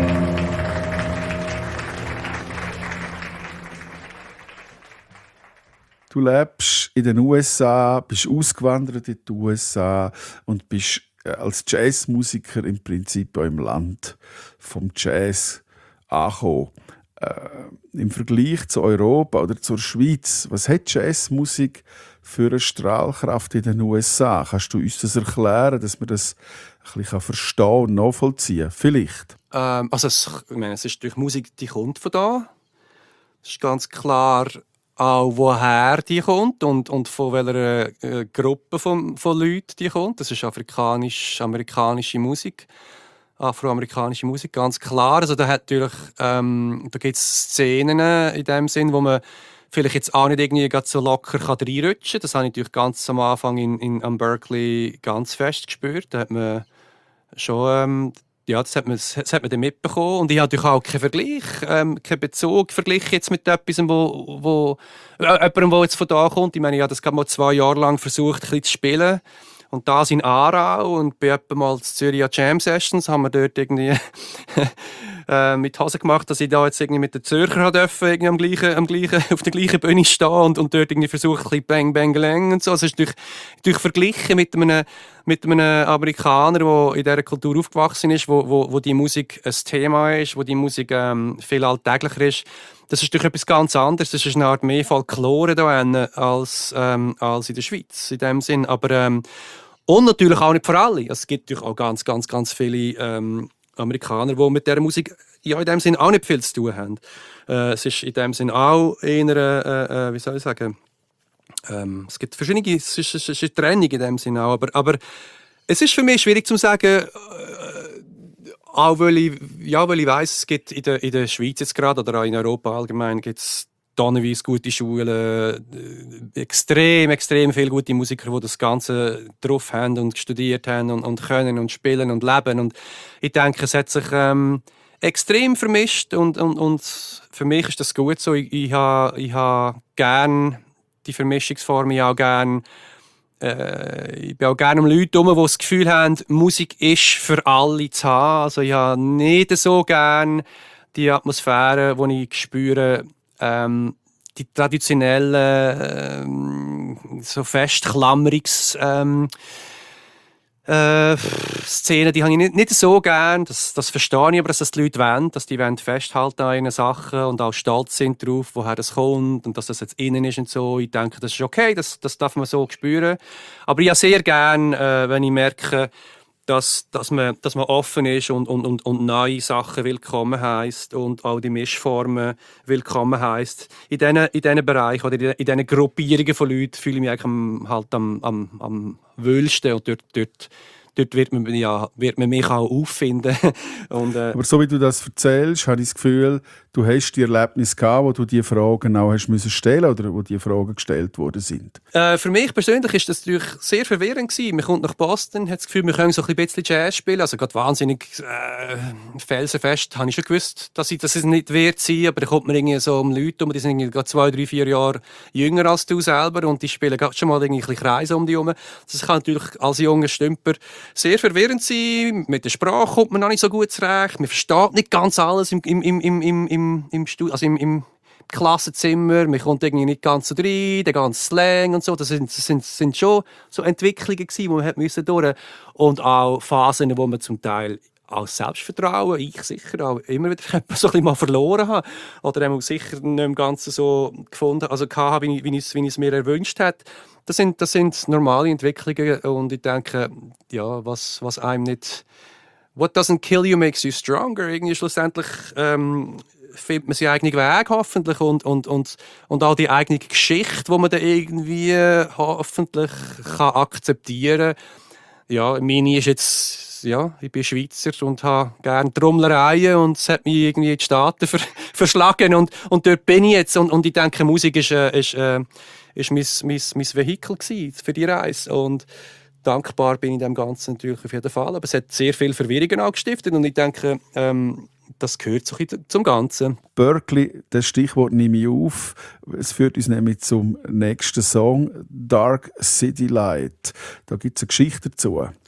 Du lebst in den U S A, bist ausgewandert in die U S A und bist als Jazzmusiker im Prinzip auch im Land vom Jazz angekommen. Äh, Im Vergleich zu Europa oder zur Schweiz, was hat Jazzmusik für eine Strahlkraft in den U S A? Kannst du uns das erklären, dass man das ein bisschen verstehen und nachvollziehen kann? Vielleicht. Ähm, also es, ich meine, es ist durch Musik, die kommt von da. Es ist ganz klar auch, woher die kommt und, und von welcher äh, Gruppe von, von Leuten die kommt. Das ist afrikanisch-amerikanische Musik. Afroamerikanische Musik, ganz klar. Also da hat natürlich, ähm, da gibt es Szenen in dem Sinn, wo man vielleicht jetzt auch nicht irgendwie so locker kann reinrutschen kann. Das habe ich natürlich ganz am Anfang in, in, am Berkeley ganz fest gespürt. Da hat man schon, ähm, ja, das hat man, das hat man dann mitbekommen. Und ich habe natürlich auch keinen Vergleich, ähm, keinen Bezug verglichen jetzt mit etwas, wo, wo äh, jemandem, der jetzt von da kommt. Ich meine, ich habe das gerade mal zwei Jahre lang versucht, ein bisschen zu spielen. Und das in Aarau und bei etwa mal zu Zürich an Jam Sessions haben wir dort irgendwie äh, mit Hose gemacht, dass ich da jetzt irgendwie mit den Zürcher dürfen, irgendwie am gleichen, am gleichen, auf der gleichen Bühne stehen und, und dort irgendwie versucht, ein bisschen Bang Bang Lang und so. Also es ist durch, durch verglichen mit einem, mit einem Amerikaner, der in dieser Kultur aufgewachsen ist, wo, wo, wo die Musik ein Thema ist, wo die Musik ähm, viel alltäglicher ist. Das ist durch etwas ganz anderes. Das ist eine Art mehr Folklore da als, ähm, als in der Schweiz in dem Sinn. Aber ähm, und natürlich auch nicht für alle. Es gibt natürlich auch ganz, ganz, ganz viele ähm, Amerikaner, die mit dieser Musik ja in dem Sinn auch nicht viel zu tun haben. Äh, es ist in dem Sinn auch eher, äh, äh, wie soll ich sagen, ähm, es gibt verschiedene, es ist, es ist eine Trennung in dem Sinn auch. Aber, aber es ist für mich schwierig zu sagen. Äh, Auch weil ich, ja, weil ich weiss, es gibt in der, in der Schweiz jetzt gerade oder auch in Europa allgemein gibt's tonnenweise gute Schulen, äh, extrem, extrem viele gute Musiker, die das Ganze drauf haben und studiert haben und, und können und spielen und leben. Und ich denke, es hat sich ähm, extrem vermischt und, und, und für mich ist das gut so. Ich, ich habe ich ha gerne die Vermischungsform, ich habe gerne Äh, ich bin auch gerne um Leute herum, die das Gefühl haben, Musik ist für alle zu haben. Also ich habe nicht so gerne die Atmosphäre, die ich spüre, ähm, die traditionellen, ähm, so festklammerungs ähm, äh, Szenen, die habe ich nicht, nicht so gerne. Das, das verstehe ich aber, dass das die Leute wollen, dass die wollen festhalten an ihren Sachen und auch stolz sind darauf, woher das kommt und dass das jetzt innen ist und so. Ich denke, das ist okay, das, das darf man so spüren. Aber ich habe sehr gerne, äh, wenn ich merke, dass, dass, man, dass man offen ist und, und, und, und neue Sachen willkommen heisst und auch die Mischformen willkommen heisst. In diesen, in diesen Bereichen oder in diesen Gruppierungen von Leuten fühle ich mich eigentlich am, halt am, am, am wohlsten und dort, dort, dort wird man, ja, wird man mich auch auffinden. und, äh, Aber so wie du das erzählst, habe ich das Gefühl, du hast die Erlebnisse gehabt, wo du diese Fragen auch hast müssen stellen oder wo diese Fragen gestellt worden sind. Äh, für mich persönlich ist das natürlich sehr verwirrend gewesen. Man kommt nach Boston, hat das Gefühl, wir können so ein bisschen Jazz spielen. Also gerade wahnsinnig äh, felsenfest habe ich schon gewusst, dass ich das nicht wert sein. Aber da kommt man irgendwie so um Leute um, die sind irgendwie zwei, drei, vier Jahre jünger als du selber und die spielen gerade schon mal irgendwie ein bisschen Kreise um die herum. Das kann natürlich als junger Stümper sehr verwirrend sein. Mit der Sprache kommt man noch nicht so gut zurecht. Man versteht nicht ganz alles im, im, im, im, im, im, im, Studio, also im, im Klassenzimmer. Man kommt irgendwie nicht ganz so rein, der ganze Slang und so. Das sind, das sind, das sind schon so Entwicklungen gewesen, die man hat müssen durch. Und auch Phasen, wo man zum Teil auch Selbstvertrauen, ich sicher auch immer wieder so ein bisschen mal verloren habe. Oder auch sicher nicht im Ganzen so gefunden, also hatte, wie ich, wie ich, wie ich es mir erwünscht hätte. Das sind, das sind normale Entwicklungen und ich denke, ja, was, was einem nicht... What doesn't kill you makes you stronger. Irgendwie schlussendlich ähm, findet man seinen eigenen Weg hoffentlich und, und, und, und auch die eigene Geschichte, die man dann irgendwie hoffentlich kann akzeptieren kann. Ja, meine ist jetzt, ja, ich bin Schweizer und habe gerne Trommlereien und es hat mich irgendwie in die Staaten ver- verschlagen und, und dort bin ich jetzt und, und ich denke, Musik ist, äh, ist, äh, ist mein, mein, mein Vehikel gewesen für die Reise und dankbar bin ich dem Ganzen natürlich auf jeden Fall, aber es hat sehr viel Verwirrungen auch gestiftet und ich denke, ähm, das gehört so zum Ganzen. Berkeley, das Stichwort nehme ich auf. Es führt uns nämlich zum nächsten Song, Dark City Light. Da gibt es eine Geschichte dazu.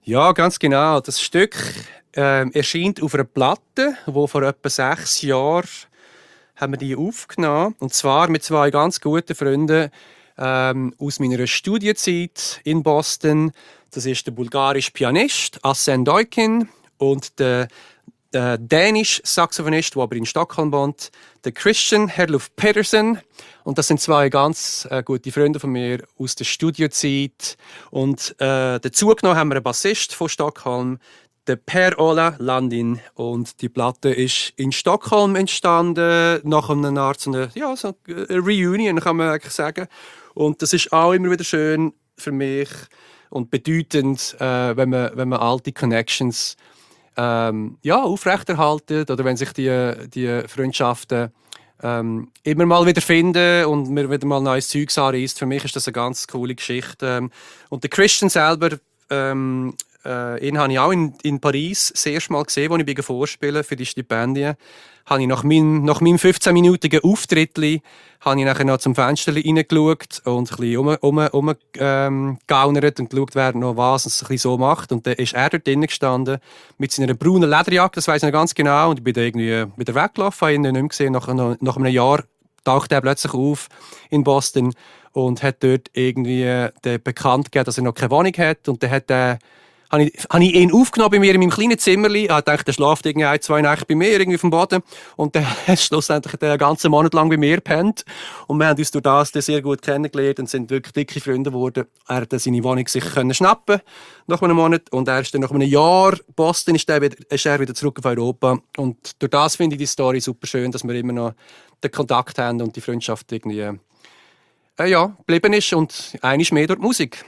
Ja, ganz genau. Das Stück ähm, erscheint auf einer Platte, wo vor etwa sechs Jahren haben wir die aufgenommen. Und zwar mit zwei ganz guten Freunden ähm, aus meiner Studienzeit in Boston. Das ist der bulgarische Pianist Asen Doikin und der der dänische Saxophonist, der aber in Stockholm wohnt, der Christian Herluf Pedersen. Und das sind zwei ganz äh, gute Freunde von mir aus der Studiozeit. Und äh, dazu genommen haben wir einen Bassist von Stockholm, der Per-Ola Landin. Und die Platte ist in Stockholm entstanden, nach einer Art so eine, ja, so eine Reunion, kann man eigentlich sagen. Und das ist auch immer wieder schön für mich und bedeutend, äh, wenn man, wenn man alte Connections Ähm, ja, aufrechterhalten oder wenn sich die, die Freundschaften ähm, immer mal wieder finden und mir wieder mal neues Zeugs anreisst. Für mich ist das eine ganz coole Geschichte. Ähm, und der Christian selber, ähm, äh, ihn habe ich auch in, in Paris das erste Mal gesehen, als ich vorspielen für die Stipendien. Habe ich nach meinem, nach meinem fünfzehnminütigen Auftritt habe ich nachher noch zum Fenster reingeschaut und ein bisschen um, um, um, ähm, gegaunert und geschaut, wer noch was es ein bisschen so macht. Und dann ist er dort drinnen gestanden mit seiner braunen Lederjacke, das weiss ich noch ganz genau. Und ich bin dann irgendwie wieder weggelaufen, habe ihn nicht mehr gesehen. Nach, nach einem Jahr taucht er plötzlich auf in Boston und hat dort irgendwie den bekannt gegeben, dass er noch keine Wohnung hat. Und dann hat er habe ich, habe ich ihn aufgenommen bei mir in meinem kleinen Zimmerli. Ich dachte, er schläft irgendwie ein, zwei Nächte bei mir irgendwie auf dem Boden. Und dann hat schlussendlich den ganzen Monat lang bei mir gepennt. Und wir haben uns durch das sehr gut kennengelernt und sind wirklich dicke Freunde geworden. Er hat seine Wohnung sich können schnappen nach einem Monat. Und er ist dann nach einem Jahr Boston ist er wieder, ist er wieder zurück auf Europa. Und durch das finde ich die Story super schön, dass wir immer noch den Kontakt haben und die Freundschaft irgendwie äh, ja, geblieben ist. Und einiges mehr durch die Musik.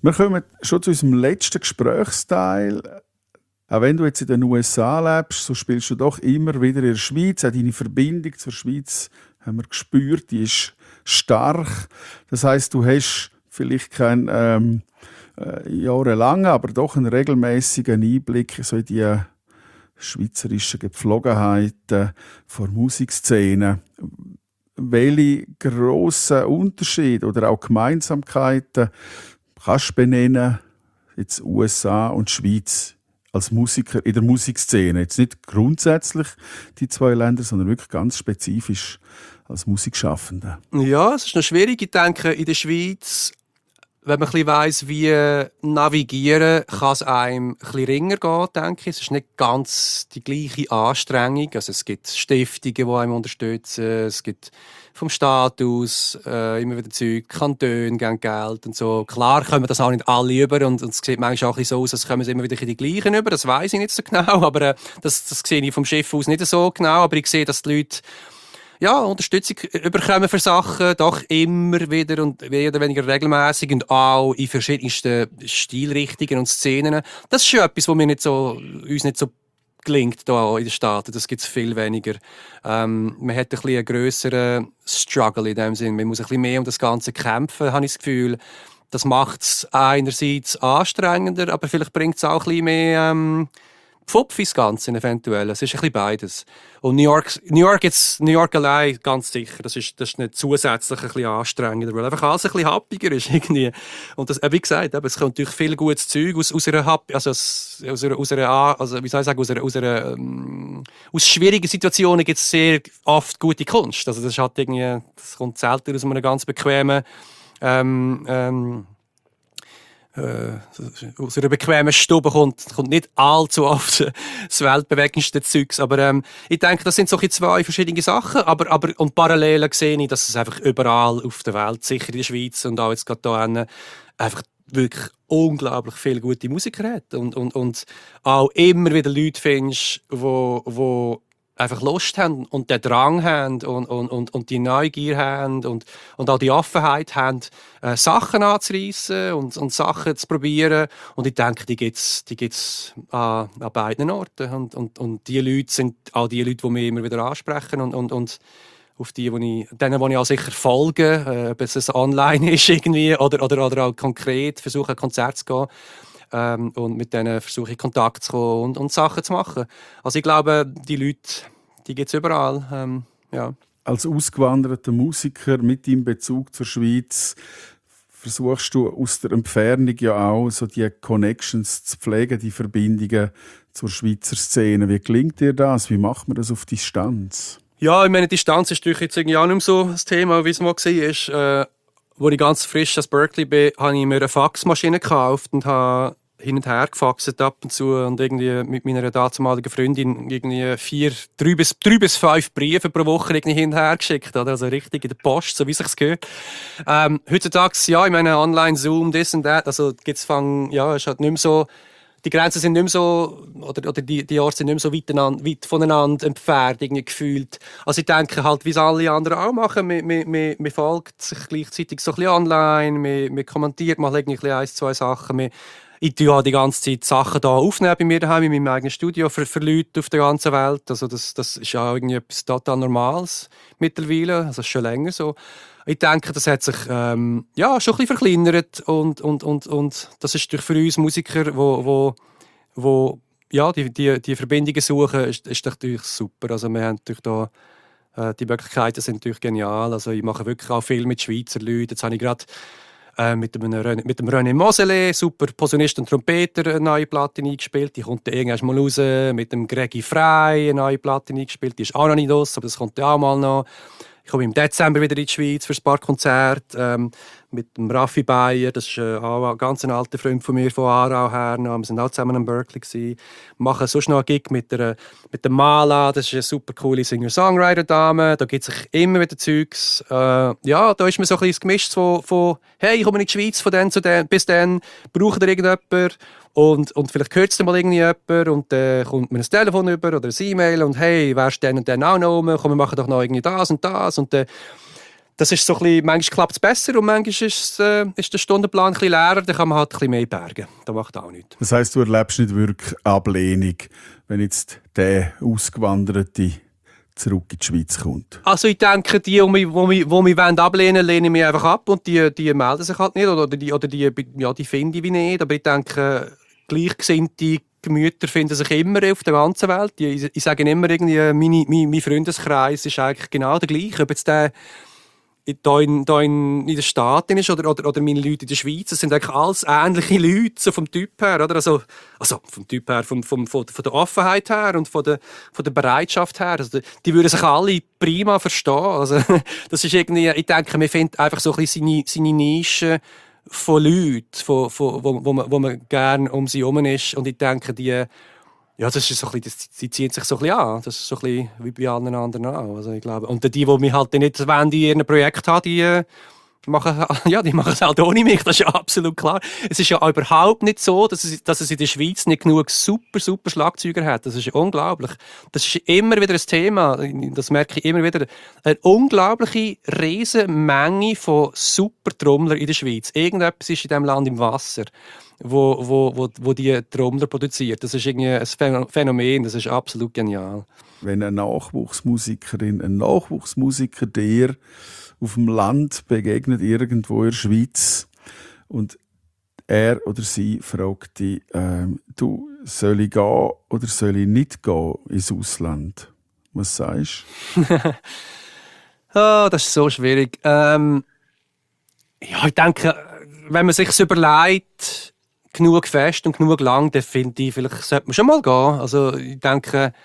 Wir kommen schon zu unserem letzten Gesprächsteil. Auch wenn du jetzt in den U S A lebst, so spielst du doch immer wieder in der Schweiz. Auch deine Verbindung zur Schweiz haben wir gespürt, die ist stark. Das heisst, du hast vielleicht keinen ähm, äh, jahrelangen, aber doch einen regelmäßigen Einblick so in die schweizerischen Gepflogenheiten der Musikszene. Welche grossen Unterschiede oder auch Gemeinsamkeiten kannst du benennen, jetzt U S A und Schweiz als Musiker in der Musikszene? Jetzt nicht grundsätzlich die zwei Länder, sondern wirklich ganz spezifisch als Musikschaffende. Ja, es ist noch schwierig. Ich denke, in der Schweiz, wenn man ein bisschen weiss, wie navigieren, kann es einem ein bisschen ringer gehen, denke ich. Es ist nicht ganz die gleiche Anstrengung. Also es gibt Stiftungen, die einem unterstützen. Es gibt vom Staat aus äh, immer wieder Zeug, Kantone geben Geld und so. Klar kommen das auch nicht alle über und, und es sieht manchmal auch ein bisschen so aus, als kommen sie immer wieder die gleichen über. Das weiss ich nicht so genau, aber äh, das, das sehe ich vom Schiff aus nicht so genau. Aber ich sehe, dass die Leute ja, Unterstützung überkommen für Sachen, doch immer wieder und mehr oder weniger regelmäßig und auch in verschiedensten Stilrichtungen und Szenen. Das ist schon etwas, was mir nicht so, uns nicht so gelingt hier in den Staaten. Das gibt es viel weniger. Ähm, man hat ein bisschen einen grösseren Struggle in dem Sinn. Man muss ein bisschen mehr um das Ganze kämpfen, habe ich das Gefühl. Das macht es einerseits anstrengender, aber vielleicht bringt es auch ein bisschen mehr ähm, Pfupf ins Ganze eventuell. Es ist ein bisschen beides. Und New York, New York, jetzt, New York allein, ganz sicher, das ist, das ist nicht zusätzlich ein bisschen anstrengender, weil einfach alles ein bisschen happiger ist irgendwie. Und das, wie gesagt, es kommt natürlich viel gutes Zeug aus, aus einer Happy, also aus, aus einer, aus einer, also wie soll ich sagen, aus einer, aus einer, ähm, aus schwierigen Situationen gibt es sehr oft gute Kunst. Also das ist halt irgendwie, das kommt selten aus einem ganz bequemen, ähm, ähm, Äh, aus einer bequemen Stube kommt, kommt nicht allzu oft das weltbewegendste Zeugs. Aber ähm, ich denke, das sind so zwei verschiedene Sachen. Aber, aber, und parallel sehe ich, dass es einfach überall auf der Welt, sicher in der Schweiz und auch jetzt gerade hier, einfach wirklich unglaublich viele gute Musiker hat. Und, und, und auch immer wieder Leute findest, die einfach Lust haben und den Drang haben und, und, und, und die Neugier haben und, und auch die Offenheit haben, äh, Sachen anzureissen und, und Sachen zu probieren. Und ich denke, die gibt es die gibt's an, an beiden Orten. Und, und, und die Leute sind auch die Leute, die mich immer wieder ansprechen und, und, und auf die, die ich, denen, die ich auch sicher folge, äh, ob es online ist irgendwie, oder, oder, oder auch konkret versuche, ein Konzert zu gehen. Ähm, und mit denen versuche ich in Kontakt zu kommen und, und Sachen zu machen. Also ich glaube, die Leute, die gibt es überall. Ähm, ja. Als ausgewanderter Musiker mit deinem Bezug zur Schweiz versuchst du aus der Entfernung ja auch so die Connections zu pflegen, die Verbindungen zur Schweizer Szene. Wie gelingt dir das? Wie macht man das auf Distanz? Ja, ich meine, Distanz ist natürlich jetzt irgendwie auch nicht mehr so das Thema, wie es mal war. Äh, als ich ganz frisch aus Berkeley bin, habe ich mir eine Faxmaschine gekauft und habe hin und her gefaxt ab und zu und irgendwie mit meiner damaligen Freundin irgendwie vier, drei bis, drei bis fünf Briefe pro Woche irgendwie hin und her geschickt, oder? Also richtig in der Post, so wie es sich gehört. Ähm, heutzutage, ja, ich meine, online, Zoom, this und that, also gibt's fang, ja, ist halt nicht mehr so, die Grenzen sind nicht mehr so, oder, oder die, die Orte sind nicht mehr so weit, weit voneinander entfernt, irgendwie gefühlt. Also ich denke halt, wie es alle anderen auch machen, man, man, man, man folgt sich gleichzeitig so ein bisschen online, man, man kommentiert mal irgendwie ein, zwei Sachen, man, ich tue auch die ganze Zeit Sachen hier aufnehmen bei mir daheim, in meinem eigenen Studio für, für Leute auf der ganzen Welt. Also das, das ist ja irgendwie etwas total Normales mittlerweile, also das ist schon länger so. Ich denke, das hat sich ähm, ja, schon ein bisschen verkleinert und, und, und, und das ist für uns Musiker, wo, wo, wo ja, die, die, die Verbindungen suchen, ist, ist natürlich super. Also wir haben natürlich da, äh, die Möglichkeiten sind natürlich genial. Also ich mache wirklich auch viel mit Schweizer Leuten. Jetzt habe ich gerade Äh, mit, dem René, mit dem René Moselé, super Posaunist und Trompeter, eine neue Platte eingespielt. Die kommt dann irgendwann mal raus. Mit dem Gregi Frey eine neue Platte eingespielt. Die ist auch noch nicht raus, aber das kommt dann auch mal noch. Ich komme im Dezember wieder in die Schweiz für ein paar Konzerte. Ähm, mit dem Raffi Bayer, das ist äh, auch ein ganz alter Freund von mir von Aarau her. Wir waren auch zusammen in Berkeley. Wir machen sonst noch einen Gig mit der, mit der Mala, das ist eine super coole Singer-Songwriter-Dame. Da gibt es immer wieder Zeugs. Äh, ja, da ist mir so ein bisschen gemischt von, von hey, ich komme in die Schweiz von dann zu dann, bis dann, braucht ihr irgendjemand? Und, und vielleicht hört es dann mal irgendwie jemand und dann äh, kommt mir ein Telefon über oder ein E-Mail und hey, wärst du dann und dann auch noch rum? Komm, wir machen doch noch irgendwie das und das. Und dann das ist so ein bisschen, manchmal klappt es besser und manchmal ist, äh, ist der Stundenplan ein bisschen leerer, dann kann man halt ein bisschen mehr bergen. Das macht auch nichts. Das heisst, du erlebst nicht wirklich Ablehnung, wenn jetzt der Ausgewanderte zurück in die Schweiz kommt? Also ich denke, die, die mich, die mich, die mich ablehnen wollen, lehne ich mich einfach ab und die, die melden sich halt nicht oder die, oder die, ja, die finde ich wie nicht. Aber ich denke, gleichgesinnte Gemüter finden sich immer auf der ganzen Welt. Ich, ich sage immer, irgendwie, meine, mein, mein Freundeskreis ist eigentlich genau der gleiche. Ob jetzt der hier in, hier in, in den Staaten ist oder, oder, oder meine Leute in der Schweiz, das sind eigentlich alles ähnliche Leute, so vom Typ her. Oder? Also, also vom Typ her, vom, vom, von, von der Offenheit her und von der, von der Bereitschaft her. Also, die würden sich alle prima verstehen. Also, das ist irgendwie, ich denke, man findet einfach so ein bisschen seine, seine Nische von Leuten, von, von, wo, wo, man, wo man gerne um sie herum ist. Und ich denke, die, ja, das ist so ein bisschen, sie ziehen sich so ein bisschen an. Das ist so ein bisschen wie bei allen anderen auch. Also ich glaube. Und die, die mich halt nicht wollen, die in ihrem Projekt haben, die äh, machen, ja, die machen es halt ohne mich. Das ist ja absolut klar. Es ist ja auch überhaupt nicht so, dass es, dass es in der Schweiz nicht genug super, super Schlagzeuger hat. Das ist ja unglaublich. Das ist immer wieder ein Thema. Das merke ich immer wieder. Eine unglaubliche riesen Menge von super Trommlern in der Schweiz. Irgendetwas ist in diesem Land im Wasser, wo, wo, wo, wo die Trommler produziert. Das ist irgendwie ein Phänomen, das ist absolut genial. Wenn eine Nachwuchsmusikerin, ein Nachwuchsmusiker dir auf dem Land begegnet, irgendwo in der Schweiz, und er oder sie fragt dich, ähm, du, soll ich gehen oder soll ich nicht gehen ins Ausland? Was sagst du? Oh, das ist so schwierig. Ähm, ja, ich denke, wenn man sich überlegt, genug fest und genug lang, dann finde ich, vielleicht sollte man schon mal gehen. Also ich denke,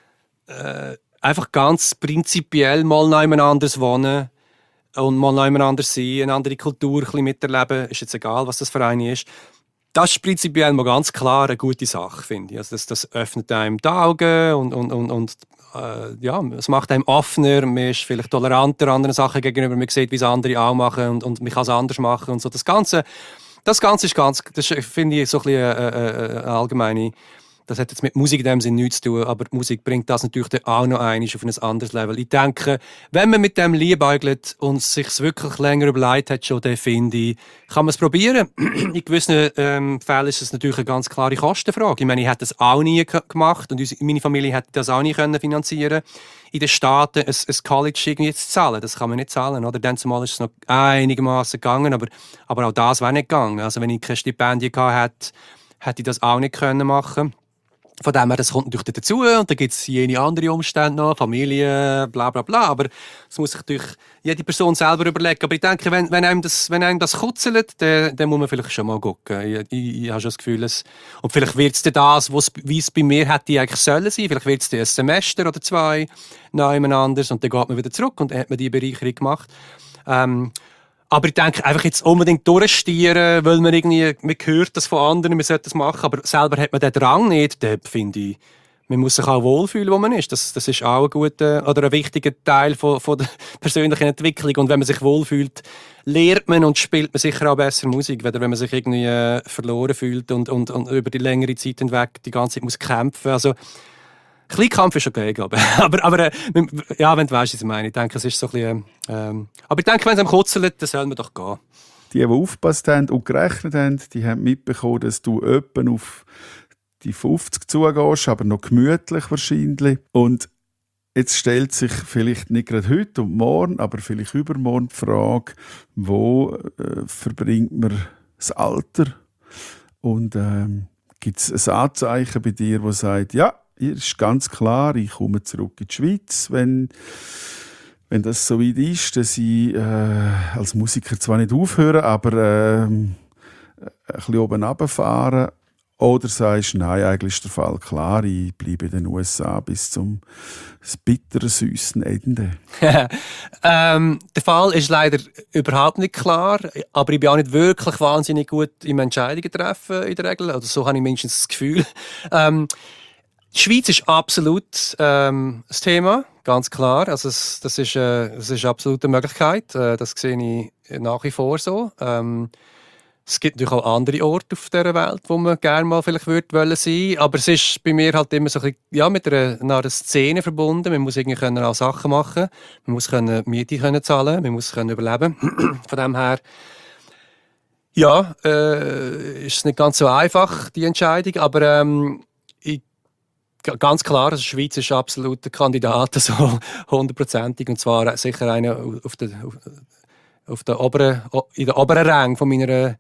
äh, einfach ganz prinzipiell mal jemand anders wohnen und mal jemand anders sein, eine andere Kultur ein bisschen miterleben, ist jetzt egal, was das für eine ist. Das ist prinzipiell mal ganz klar eine gute Sache, finde ich. Also das, das öffnet einem die Augen und, und, und, und äh, ja, es macht einem offener, man ist vielleicht toleranter anderen Sachen gegenüber, man sieht, wie es andere auch machen und, und man kann es anders machen und so. Das Ganze Das Ganze ist ganz, das finde ich so ein bisschen eine, eine, eine allgemeine, das hat jetzt mit Musik in dem Sinne nichts zu tun, aber die Musik bringt das natürlich dann auch noch einmal auf ein anderes Level. Ich denke, wenn man mit dem liebäugelt und sich wirklich länger überlegt hat, schon, dann finde ich, kann man es probieren. In gewissen ähm, Fällen ist es natürlich eine ganz klare Kostenfrage. Ich meine, ich hätte das auch nie g- gemacht und meine Familie hätte das auch nie können finanzieren. In den Staaten ein, ein College irgendwie zu zahlen, das kann man nicht zahlen. Oder? Dann zumal ist es noch einigermaßen gegangen, aber, aber auch das wäre nicht gegangen. Also wenn ich keine Stipendien gehabt hätte, hätte ich das auch nicht können machen. Von dem her, das kommt natürlich dazu und dann gibt es jene andere Umstände noch, Familie, bla bla bla, aber das muss sich natürlich jede Person selber überlegen. Aber ich denke, wenn, wenn, einem, das, wenn einem das kutzelt, dann, dann muss man vielleicht schon mal gucken. Ich, ich, ich habe schon das Gefühl, es, und vielleicht wird es dann das, wie es bei mir hätte eigentlich sollen sein, vielleicht wird es dann ein Semester oder zwei noch jemand anders und dann geht man wieder zurück und dann hat man die Bereicherung gemacht. Ähm, Aber ich denke, einfach jetzt unbedingt durchstieren, weil man irgendwie, man hört das von anderen, man sollte das machen, aber selber hat man den Drang nicht, dann finde ich, man muss sich auch wohlfühlen, wo man ist. Das, das ist auch ein guter oder ein wichtiger Teil von, von der persönlichen Entwicklung. Und wenn man sich wohlfühlt, lernt man und spielt man sicher auch besser Musik, wenn man sich irgendwie äh, verloren fühlt und, und, und über die längere Zeit hinweg die ganze Zeit muss kämpfen. Also, ein bisschen Kampf ist okay, glaube ich. aber, aber äh, ja, wenn du weißt, was ich meine. Ich denke, es ist so ein bisschen, ähm, aber ich denke, wenn es am kutzelt, dann soll man doch gehen. Die, die aufgepasst haben und gerechnet haben, die haben mitbekommen, dass du etwa auf die fünfzig zugehst, aber noch gemütlich wahrscheinlich. Und jetzt stellt sich vielleicht nicht gerade heute und morgen, aber vielleicht übermorgen die Frage, wo äh, verbringt man das Alter? Und ähm, gibt es ein Anzeichen bei dir, das sagt, ja, hier ist ganz klar, ich komme zurück in die Schweiz, wenn, wenn das so weit ist, dass ich äh, als Musiker zwar nicht aufhöre, aber äh, ein bisschen oben runterfahren. Oder sagst du, nein, eigentlich ist der Fall klar, ich bleibe in den U S A bis zum bitteren, süßen Ende. ähm, der Fall ist leider überhaupt nicht klar, aber ich bin auch nicht wirklich wahnsinnig gut im Entscheidungen treffen in der Regel. Oder so habe ich mindestens das Gefühl. Ähm, Die Schweiz ist absolut ähm, das Thema, ganz klar. Also es, das, ist, äh, das ist absolut eine Möglichkeit. Äh, das sehe ich nach wie vor so. Ähm, Es gibt natürlich auch andere Orte auf dieser Welt, wo man gerne mal vielleicht würde wollen sein. Aber es ist bei mir halt immer so ein bisschen, ja, mit einer, einer Szene verbunden. Man muss irgendwie können auch Sachen machen. Man muss können Miete können zahlen. Man muss können überleben. Von dem her, ja, äh, ist es nicht ganz so einfach, die Entscheidung. Aber ähm, ich, ganz klar, also die Schweiz ist absolut ein Kandidat, so hundertprozentig. Und zwar sicher einer auf der... Auf, auf der oberen, in der oberen Rang von meiner,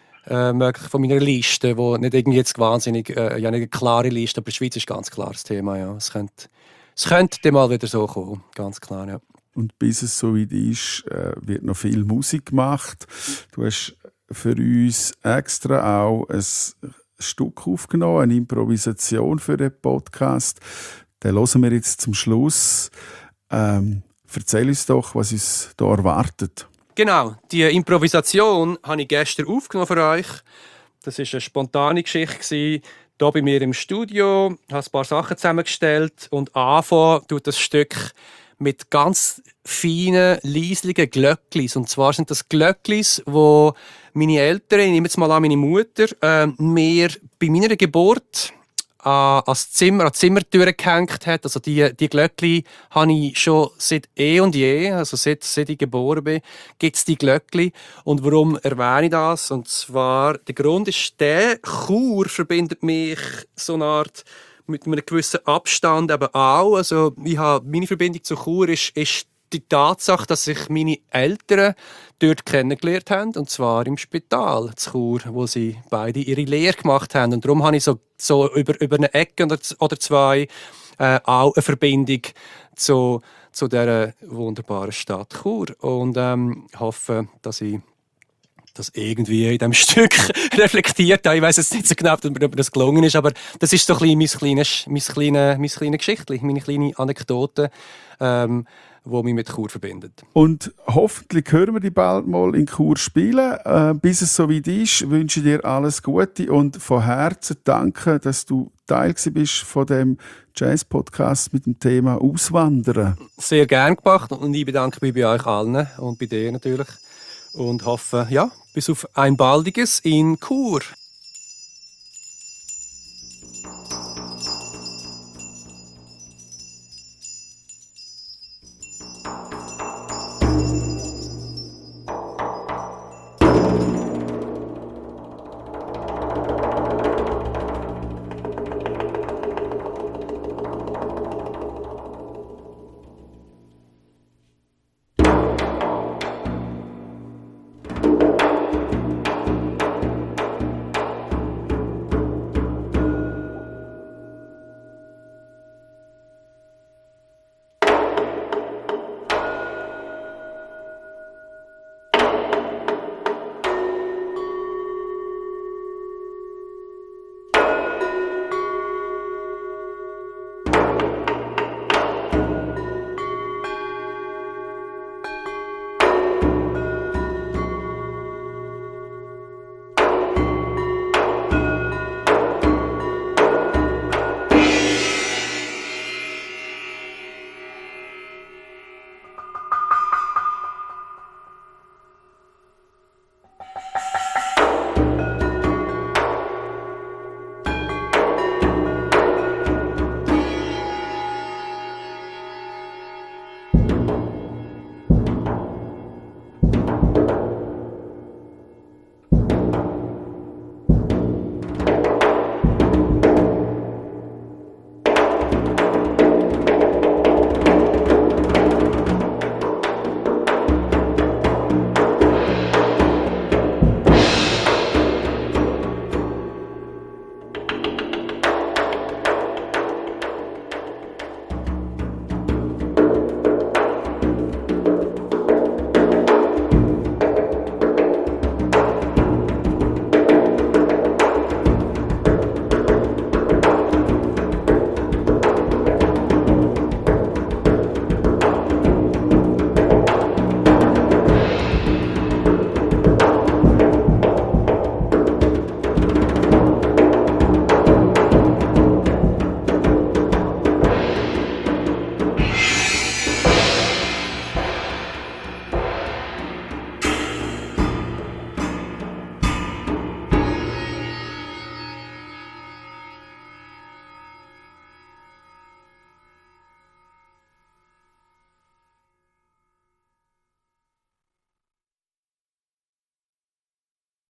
äh, von meiner Liste, wo nicht irgendwie jetzt wahnsinnig, äh, ja nicht eine klare Liste, aber die Schweiz ist ganz klar das Thema, ja. Es könnte, es könnte mal wieder so kommen, ganz klar, ja. Und bis es so weit ist, äh, wird noch viel Musik gemacht. Du hast für uns extra auch ein Stück aufgenommen, eine Improvisation für den Podcast. Den hören wir jetzt zum Schluss. Ähm, erzähl uns doch, was uns da erwartet. Genau, die Improvisation habe ich gestern aufgenommen für euch. Das war eine spontane Geschichte hier bei mir im Studio. Ich habe ein paar Sachen zusammengestellt und anfangen tut das Stück mit ganz feinen, leislichen Glöcklis. Und zwar sind das Glöcklis, wo meine Eltern, ich nehme jetzt mal an meine Mutter, äh, mir bei meiner Geburt an das Zimmer, an die Zimmertür gehängt hat. Also die, die Glöckli habe ich schon seit eh und je, also seit, seit ich geboren bin, gibt es die Glöckli. Und warum erwähne ich das? Und zwar, der Grund ist der, Chur verbindet mich so eine Art mit einem gewissen Abstand eben auch. Also ich habe, meine Verbindung zu Chur ist, ist die Tatsache, dass sich meine Eltern dort kennengelernt haben, und zwar im Spital zu Chur, wo sie beide ihre Lehre gemacht haben. Und darum habe ich so, so über, über eine Ecke oder, oder zwei äh, auch eine Verbindung zu, zu dieser wunderbaren Stadt Chur. Und ähm, hoffe, dass ich das irgendwie in diesem Stück reflektiert habe. Ich weiss jetzt nicht so genau, ob das gelungen ist, aber das ist so ein bisschen mein kleines, mein kleines, mein kleines Geschichtchen, meine kleine Anekdote, ähm, die mich mit Chur verbindet. Und hoffentlich hören wir die bald mal in Chur spielen. Äh, bis es so weit ist, wünsche ich dir alles Gute und von Herzen danke, dass du Teil bist von dem Jazz-Podcast mit dem Thema Auswandern. Sehr gern gemacht und ich bedanke mich bei euch allen und bei dir natürlich und hoffe, ja, bis auf ein baldiges in Chur.